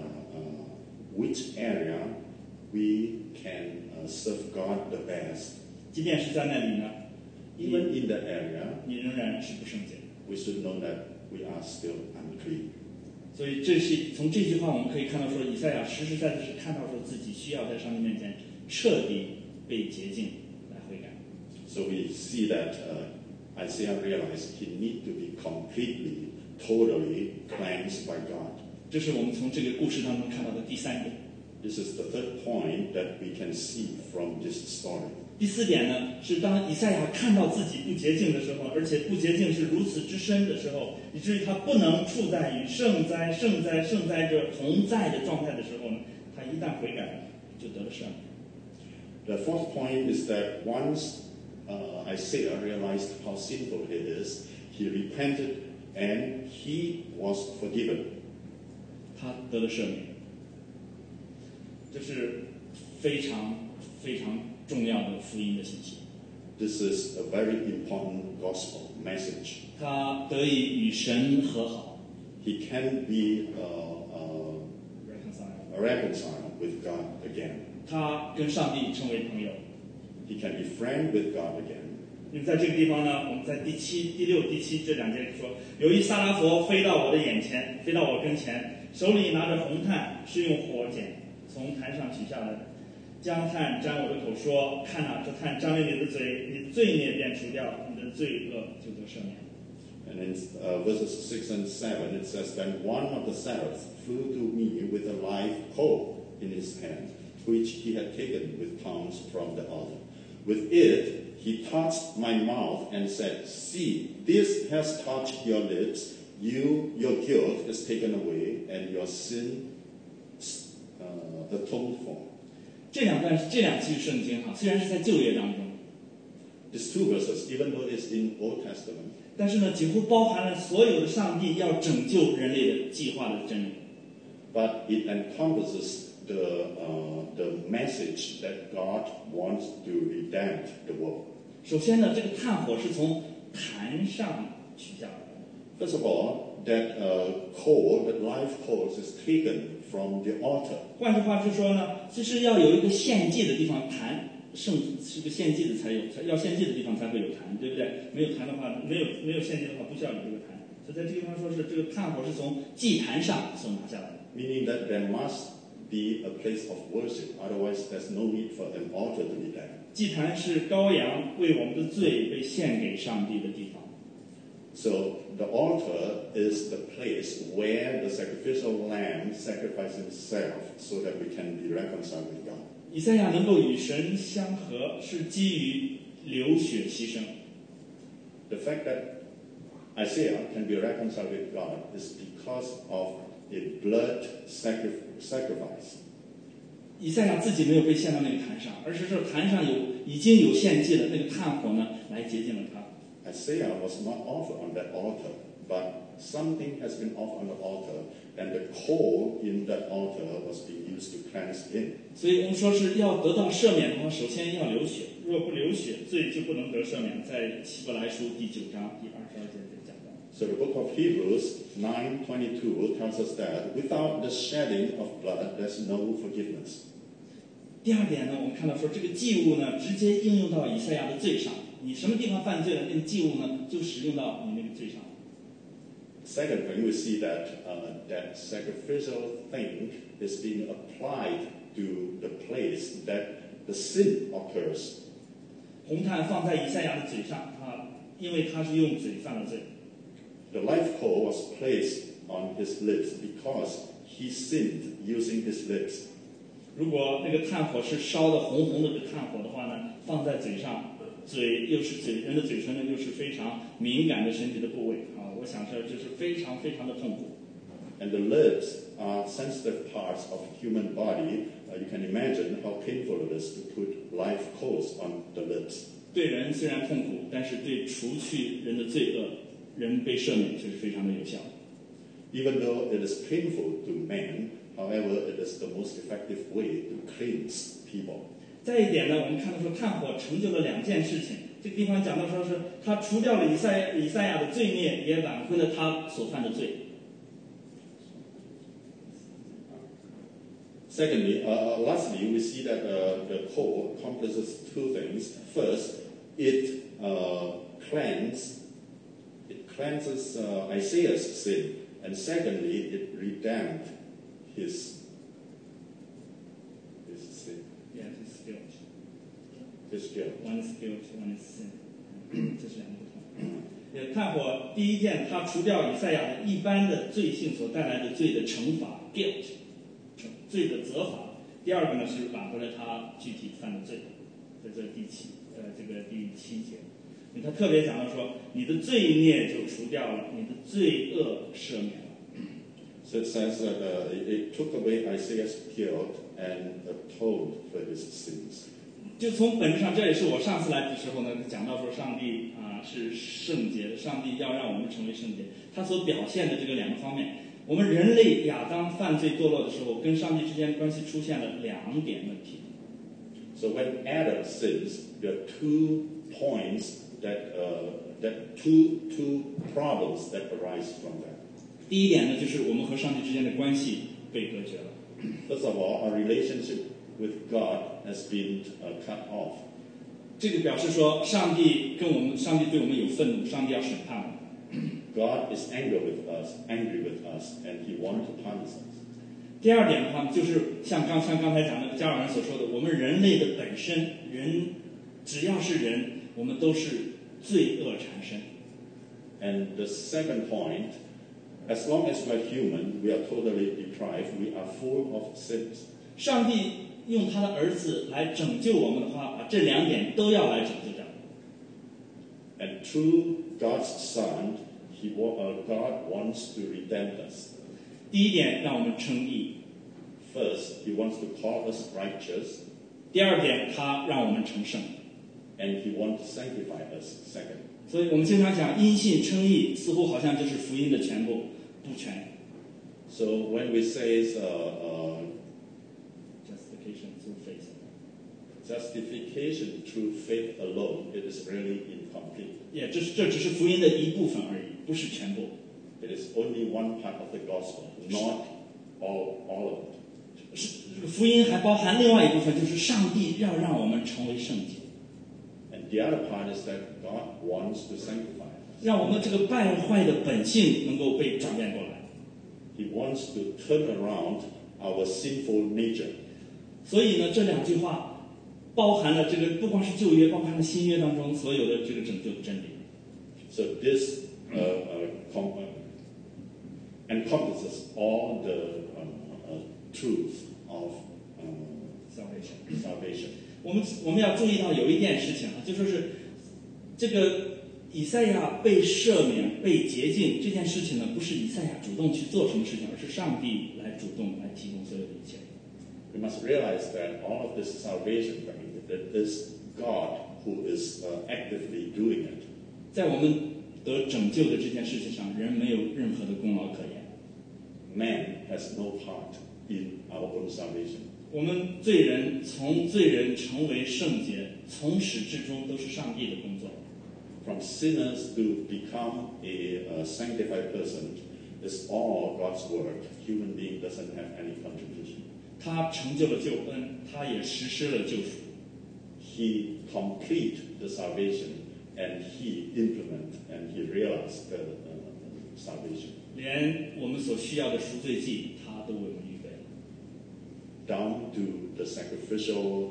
which area we can serve God the best.
即便是在那里呢，
Even in that area,
你仍然是不圣洁的。
we should know that we are still unclean.
所以这是从这句话我们可以看到说，以赛亚实实在在是看到说自己需要在上帝面前彻底被洁净来悔改。
So we see that Isaiah realized he needed to be completely, totally cleansed by God.
这是我们从这个故事当中看到的第3点。
This is the third point that we can see from this story.
第4点呢，是当以赛亚看到自己不洁净的时候，而且不洁净是如此之深的时候，以至于他不能处在与圣哉者同在的状态的时候呢，他一旦悔改了，就得了赦免。
The fourth point is that once Isaiah realized how sinful he is, he repented and he was forgiven.
他得了赦免，这是非常非常重要的福音的信息。
This is a very important gospel message.
他得以与神和好
He can be
，reconcile，
reconciled with God again.
他跟上帝成为朋友。
He can be friend with God again.
因为在这个地方呢，我们在第7、第6、第7这2节里说，有一撒拉佛飞到我的眼前，飞到我跟前，手里拿着红炭，是用火剪，从坛上取下来的，将炭沾我的口，说：“看哪，这炭沾了你的嘴，你的罪孽便除掉，你的罪恶就得赦免。”
And in verses 6 and 7, it says, Then one of the seraphs flew to me with a live coal in his hand, which he had taken with tongs from the altar. With it, he touched my mouth and said, See, this has touched your lips. Your guilt is taken away, and your sin atoned for.
这两句圣经虽然是在旧约当中，
These two verses, even though it's in Old Testament,
但是呢，几乎包含了所有的上帝要拯救人类的计划的真理。
but it encompasses the message that God wants to redeem the world.
首先呢，这个炭火是从坛上取下来的。
First of all, that coal, that live coal, is taken from the altar.
换句话是说呢，其实要有一个献祭的地方，坛是个献祭的才有，要献祭的地方才会有坛，对不对？没有坛的话，没有献祭的话，不需要有这个坛。所以在这个地方说是这个炭火是从祭坛上所拿下来的。
Meaning that there must be a place of worship, otherwise there's no need for an altar to be there.
祭坛是羔羊为我们的罪被献给上帝的地方。
So the altar is the place where the sacrificial lamb sacrifices himself so that we can be reconciled with God.
以赛亚能够与神相合，是基于流血牺牲。
The fact that Isaiah can be reconciled with God is because of a blood sacrifice.
以赛亚自己没有被献到那个坛上，而是这坛上已经有献祭的那个炭火呢，来洁净了他。
Isaiah was not offered on that altar, but something has been offered on the altar, and the coal in that altar was being used to cleanse him.
所以我们说是要得到赦免的话，首先要流血，若不流血，罪就不能得赦免。在希伯来书第9章第22节就讲到。
So the book of Hebrews 9:22 tells us that without the shedding of blood, there's no forgiveness.
第2点呢，我们看到说这个祭物呢，直接应用到以赛亚的罪上。你什么地方犯罪了，那个祭物呢，就使用到你那个罪上。
Second thing, we see that that sacrificial thing is being applied to the place that the sin occurs.
红炭放在以赛亚的嘴上因为他是用嘴犯了罪。
The live coal was placed on his lips because he sinned using his lips.
如果那个炭火是烧的红红的这炭火的话呢，放在嘴上，嘴又是人的嘴唇呢又是非常敏感的身体的部位我想说这是非常非常的痛苦。
And the lips are sensitive parts of human body. You can imagine how painful it is to put live coals on the lips.
对人虽然痛苦，但是对除去人的罪恶，人被赦免却是非常的有效。
Even though it is painful to men, however, it is the most effective way to cleanse people.
再一点呢，我们看到说炭火成就了2件事情。这个地方讲到说是他除掉了以赛亚的罪孽，也挽回了他所犯的罪。
Secondly, lastly, we see that the coal accomplishes two things. First, it cleanses Isaiah's sin, and secondly, it redeemed his sin.
Yeah, his guilt.
His guilt.
One is guilt, one is sin. 这是2个不同。 也看过第一件，他除掉以赛亚的一般的罪性所带来的罪的惩罚 guilt， 罪的责罚。第二个呢是挽回了他具体犯的罪，在这第七节，因为他特别讲到说，你的罪孽就除掉了，你的罪恶赦免了。
So it says that it took away Isaiah's guilt and atoned for his sins.
就从本质上，这也是我上次来的时候呢讲到说，上帝是圣洁的，上帝要让我们成为圣洁，他所表现的这个两个方面。我们人类亚当犯罪堕落的时候，跟上帝之间的关系出现了两点问题。
So when Adam sins, there are 2 points two problems that arise from that.
第一点呢，就是我们和上帝之间的关系被隔绝了。
First of all, our relationship with God has been cut off.
这个表示说，上帝对我们有愤怒，上帝要审判我们。
God is angry with us, and He wants to punish us.
第二点的话，就是像刚才讲的加尔文所说的，我们人类的本身，只要是人，我们都是罪恶缠身。
And the second point, as long as we're human, we are totally deprived. We are full of sins.
上帝用他的儿子来拯救我们的话，把这两点都要来拯救掉。
And through God's Son, God wants to redeem us.
第一点，让我们称义。
First, He wants to call us righteous.
第二点，他让我们成圣。
And He wants to sanctify us. Second.
所以我们经常讲因信称义，似乎好像就是福音的全部，不全。
So when we say
justification through faith.
Justification through faith alone, it is really incomplete.
这只是福音的一部分而已，不是全部。
It is only one part of the gospel, not all of it.
福音还包含另外一部分，就是上帝要让我们成为圣洁。
And the other part is that God wants to sanctify us.
让我们这个败坏的本性能够被转变过来。
He wants to turn around our sinful nature.
所以呢，这两句话包含了这个，不光是旧约，包含了新约当中所有的这个拯救的真理。
So this encompasses all the truth of salvation.
我们要注意到有一件事情就说是这个以赛亚被赦免、被洁净这件事情呢，不是以赛亚主动去做什么事情，而是上帝来主动来提供所有的一切。
We must realize that all of this salvation, that is God who is actively doing it.
在我们得拯救的这件事情上，人没有任何的功劳可言。
Man has no part in our own salvation.
我们罪人从罪人成为圣洁，从始至终都是上帝的工作。
From sinners to become a sanctified person is all God's work. Human being doesn't have any contribution.
他成就了救恩，他也实施了救赎。
He complete the salvation, and He implement and He realized the salvation.
连我们所需要的赎罪祭，他都为我们预备了。
Down to the sacrificial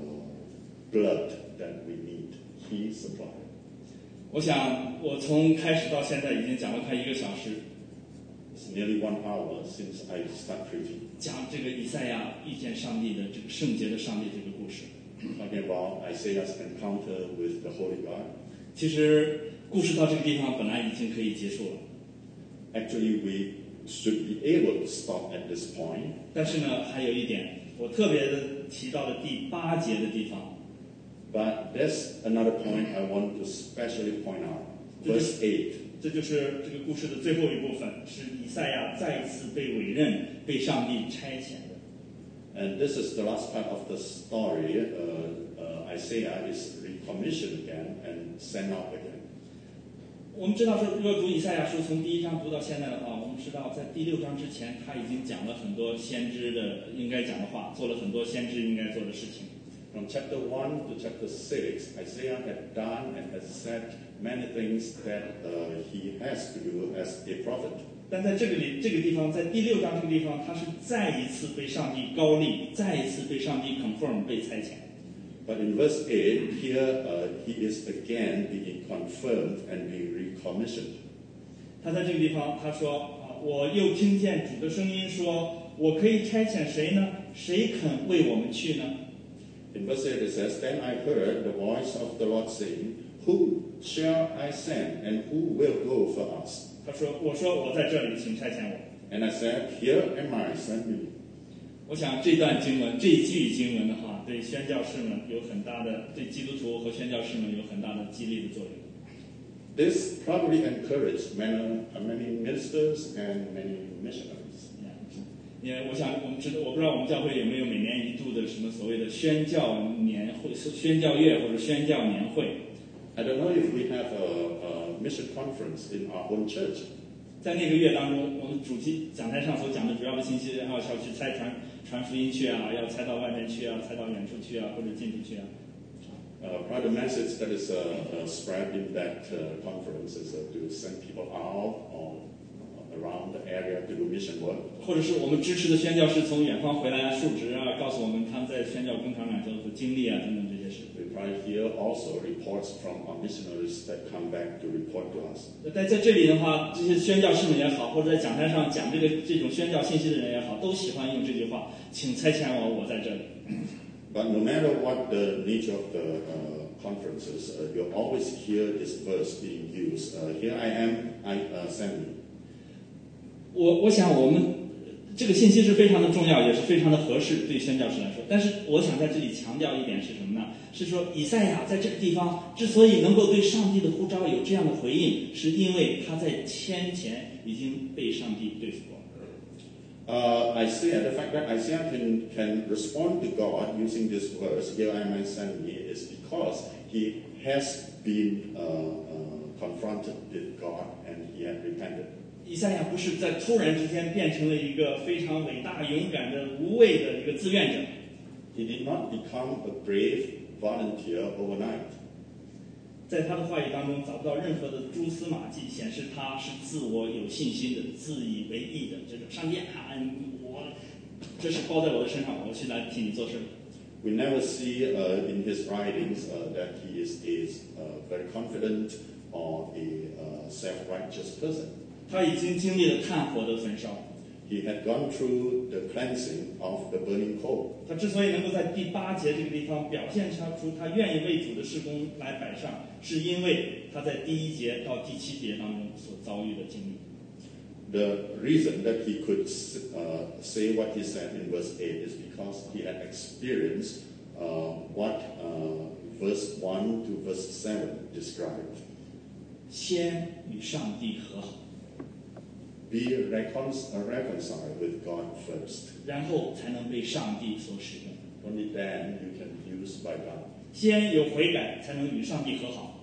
blood that we need, He supplied.
我想，我从开始到现在已经讲了快1个小时。
It's nearly 1 hour since I start preaching.
讲这个以赛亚遇见上帝的这个圣洁的上帝这个故事。
Talking about Isaiah's encounter with the Holy God.
其实故事到这个地方本来已经可以结束了。
Actually, we should be able to stop at this point.
但是呢，还有一点，我特别的提到了第8节的地方。
But there's another point I want to specially point out. Verse 8.
这就是这个故事的最后一部分，是以赛亚再一次被委任、被上帝差遣的。
And this is the last part of the story. Isaiah is recommissioned again and sent out again.
我们知道说，如果读以赛亚书从第1章读到现在的话，我们知道在第6章之前，他已经讲了很多先知的应该讲的话，做了很多先知应该做的事情。
From chapter 1 to chapter 6, Isaiah had done and has said many things that he has to do as a prophet.
但在这个地方，在第6章这个地方，他是再一次被上帝高立，再一次被上帝 confirm 被差遣。
But in verse 8, here he is again being confirmed and being recommissioned.
他在这个地方他说我又听见主的声音说，我可以差遣谁呢？谁肯为我们去呢？
In verse 8 it says, Then I heard the voice of the Lord saying, Who shall I send, and who will go for us?
他说我说我在这里，请差遣我。
And I said, Here am I, send me.
我想这段经文，这一句经文的话，对宣教士们有很大的，对基督徒和宣教士们有很大的激励的作用。
This probably encouraged many ministers and many missionaries.
因为我想，我不知道我们教会有没有每年一度的什么所谓的宣教年会、宣教月或者宣教年会。
I don't know if we have a mission conference in our own church.
在那个月当中，我们主题讲台上所讲的主要的信息，要去传福音去啊，要猜到外面去啊，猜到远处去啊，或者近处去啊。
Part of the message that is spread in that conference is to send people out or around the area to do mission work.
或者是我们支持的宣教士从远方回来述职啊，告诉我们他们在宣教工厂里头的经历啊等等这些事。
We probably hear also reports from our missionaries that come back to report to us.
在这里的话，这些宣教士们也好，或者在讲台上讲这种宣教信息的人也好，都喜欢用这句话：“请差遣我，我在这里。”
But no matter what the nature of the conferences, you'll always hear this verse being used. Here I am, send me.
我想我们这个信息是非常的重要，也是非常的合适对宣教士来说。但是我想在这里强调一点是什么呢？是说以赛亚在这个地方之所以能够对上帝的呼召有这样的回应，是因为他在先前已经被上帝对付过。
Isaiah, the fact that Isaiah can respond to God using this verse, "Here I am, send me," is because he has been confronted with God and he had repented.
以赛亚不是在突然之间变成了一个非常伟大、勇敢的、无畏的一个自愿者。
He did not become a brave volunteer overnight.
在他的话语当中找不到任何的蛛丝马迹，显示他是自我有信心的、自以为意的这种上帝啊，我这是包在我的身上，我去来替你做事。
We never see in his writings that he is very confident or a self-righteous person.
他已经经历了炭火的焚烧。
He had gone through the cleansing of the burning coal.
他之所以能够在第8节这个地方表现出他愿意为主的事工来摆上，是因为他在第1节到第7节当中所遭遇的经历。
The reason that he could say what he said in verse 8 is because he had experienced what verse 1 to verse 7 described.
先与上帝和好。
Be reconciled with God first.
然后才能被上帝所使用。
Only then you can be used by God.
先有悔改，才能与上帝和好。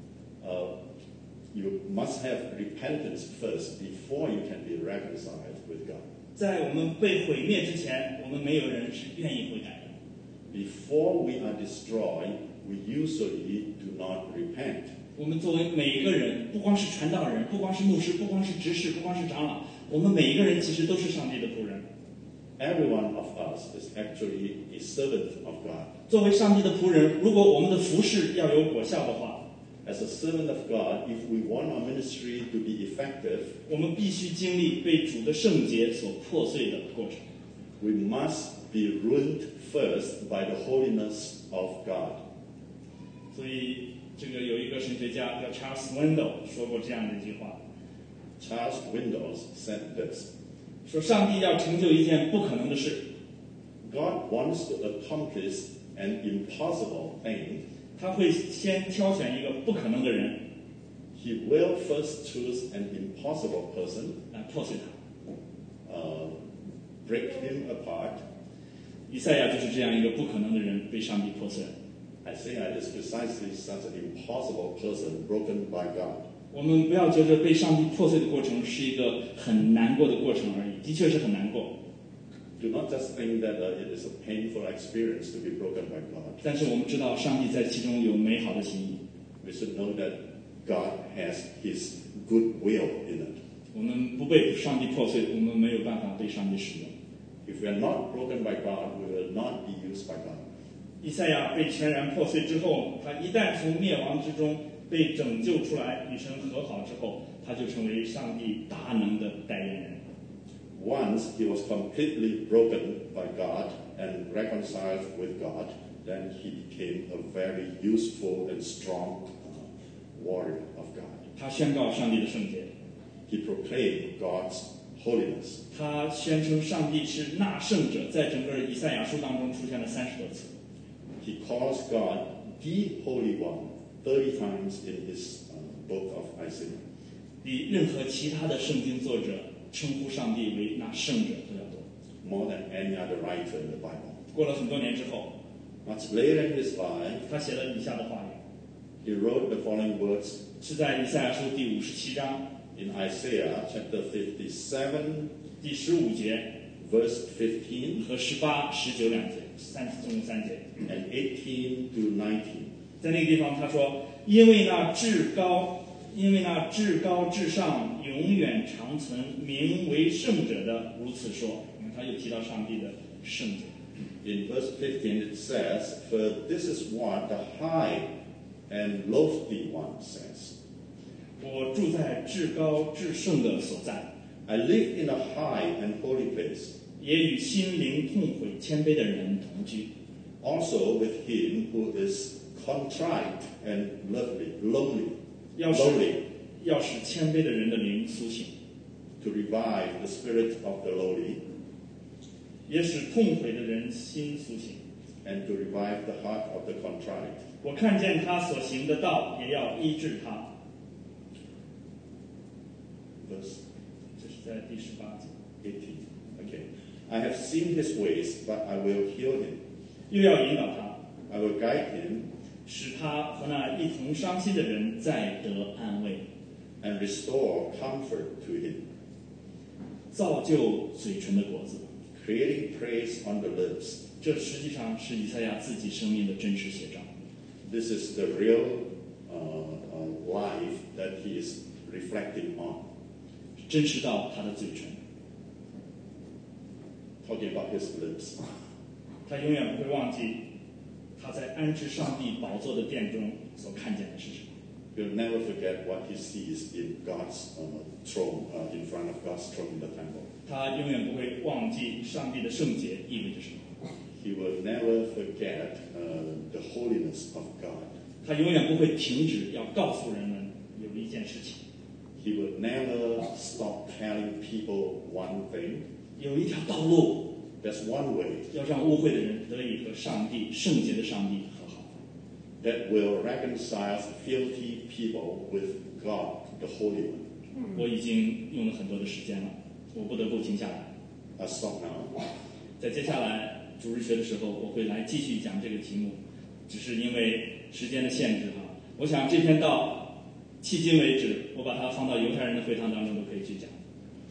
You must have repentance first before you can be reconciled with God.
在我们被毁灭之前，我们没有人是愿意悔改的。
Before we are destroyed, we usually do not repent.
我们作为每一个人，不光是传道人，不光是牧师，不光是执事，不光是长老，我们每一个人其实都是上帝的仆人。
Every one of us is actually a servant of God.
作为上帝的仆人，如果我们的服事要有果效的话，
As a servant of God, if we want our ministry to be effective,
我们必须经历被主的圣洁所破碎的过程。
we must be ruined first by the holiness of God.
所以，这个有一个神学家叫 Charles Swindoll 说过这样的一句话。
Charles Windows said this.
说上帝要成就一件不可能的事。
God wants to accomplish an impossible thing.
他会先挑选一个不可能的人，
He will first choose an impossible person,
来破碎他。
break him apart.
以赛亚就是这样一个不可能的人，被上帝破碎了。
Isaiah is precisely such an impossible person broken by God.
我们不要觉得被上帝破碎的过程是一个很难过的过程而已，的确是很难过。
Do not just think that it is a painful experience to be broken by God.
但是我们知道，上帝在其中有美好的心意。
We should know that God has His good will in it.
我们不被上帝破碎，我们没有办法被上帝使用。
If we are not broken by God, we will not be used by God.
以赛亚被全然破碎之后，他一旦从灭亡之中被拯救出来，与神和好之后，他就成为上帝大能的代言人。
Once he was completely broken by God and reconciled with God, then he became a very useful and strong warrior of God.
他宣告上帝的圣洁，
He proclaimed God's holiness.
他宣称上帝是那圣者，在整个以赛亚书当中出现了30多次。
He calls God the Holy One 30 times in his book of Isaiah.
比任何其他的圣经作者称呼上帝为那圣者都要多。
More than any other writer in the Bible.
过了很多年之后，
Much later in his life,
他写了以下的话语，
he wrote the following words
是在以赛亚书第57章
in Isaiah chapter 57,
第15节
verse 15
和18、19两节，总共3节。
and 18 to 19.
在那个地方他说：“因为那至高至上、永远长存、名为圣者的如此说。”他又提到上帝的圣洁。
In verse 15 it says, "For this is what the high and lofty one says.
我住在至高至圣的所在，
I live in a high and holy place,
也与心灵痛悔、谦卑的人同居。
also with him who is contrite and lowly,
要使谦卑的人的灵苏醒，
to revive the spirit of the lowly,
也使痛悔的人心苏醒。
and to revive the heart of the contrite."
我看见他所行的道，也要医治他。
Verse
这是在第18节。
18. Okay. "I have seen his ways, but I will heal him.
又要引导他，
I will guide him
使他和那一同伤心的人再得安慰，
and restore comfort to him,
造就嘴唇的果子。
creating praise on the lips."
这实际上是以赛亚自己生命的真实写照。
This is the real life that he is reflecting on.
真实到他的嘴唇，
Talking about his lips.
他永远不会忘记他在安置上帝宝座的殿中所看见的是什么。
He'll never forget what he sees in God's throne, in front of God's throne in the temple.
他永远不会忘记上帝的圣洁意味着什么。
He will never forget the holiness of God.
他永远不会停止要告诉人们有一件事情，
He will never stop telling people one thing.
有一条道路
There's one way
要让污秽的人得以和上帝圣洁的上帝和好。
that will reconcile filthy people with God, the Holy One.
我已经用了很多的时间了，我不得不停下来。
I'll stop now.
在接下来主日学的时候，我会来继续讲这个题目，只是因为时间的限制哈。我想这篇道迄今为止，我把它放到犹太人的会堂当中都可以去讲。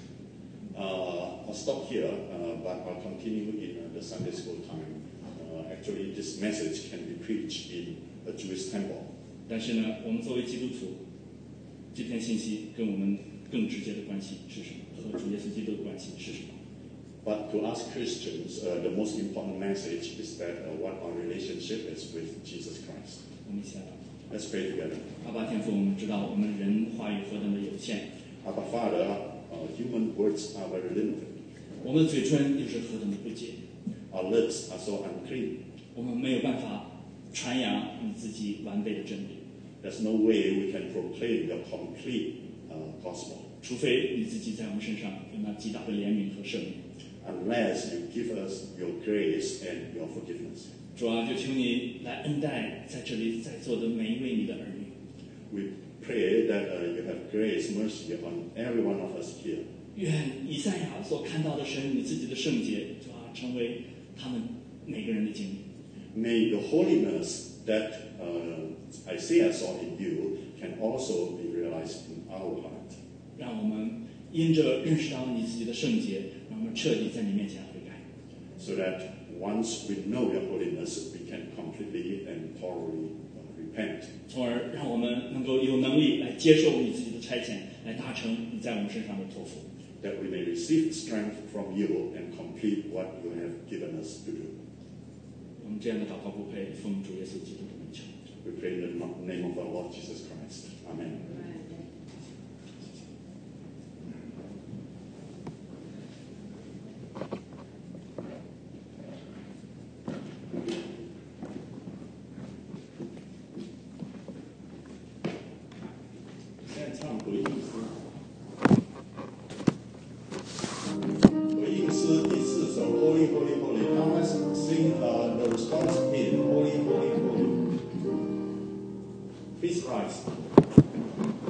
I'll stop here, but I'll continue in the Sunday school time. Actually, this message can be preached in a Jewish temple.
但是呢，我们作为基督徒，这篇信息跟我们更直接的关系是什么？和主耶稣基督的关系是什么？
But to us Christians, the most important message is that what our relationship is with Jesus Christ.
我们一起来祷告。
Let's pray together.
阿爸天父，我们知道我们人话语何等的有限，
Abba Father, human words are very limited.
我们的嘴唇又是何等的不洁，
Our lips are so unclean.
我们没有办法传扬你自己完备的真理，
There's no way we can proclaim the complete gospel
除非你自己在我们身上有那极大的怜悯和赦免。
unless you give us your grace and your forgiveness.
主啊，就求你来恩待在这里在座的每一位你的儿女。
We pray that you have grace, mercy on every one of us here.
愿以赛亚所看到的神你自己的圣洁，主啊，成为他们每个人的经历。
May the holiness that Isaiah saw in you can also be realized in our heart.
让我们因着认识到你自己的圣洁，让我们彻底在你面前悔改。
So that once we know your holiness, we can completely and thoroughly repent.
从而让我们能够有能力来接受你自己的差遣，来达成你在我们身上的托付。
That we may receive strength from you and complete what you have given us to do.
我们这样的祷告不配，奉主耶稣基督的名求。
We pray in the name of our Lord Jesus Christ. Amen. 现在唱回应诗，回应诗第4首 Holy, Holy, Holy. Now let's sing the response hymn Holy, Holy, Holy. Please rise.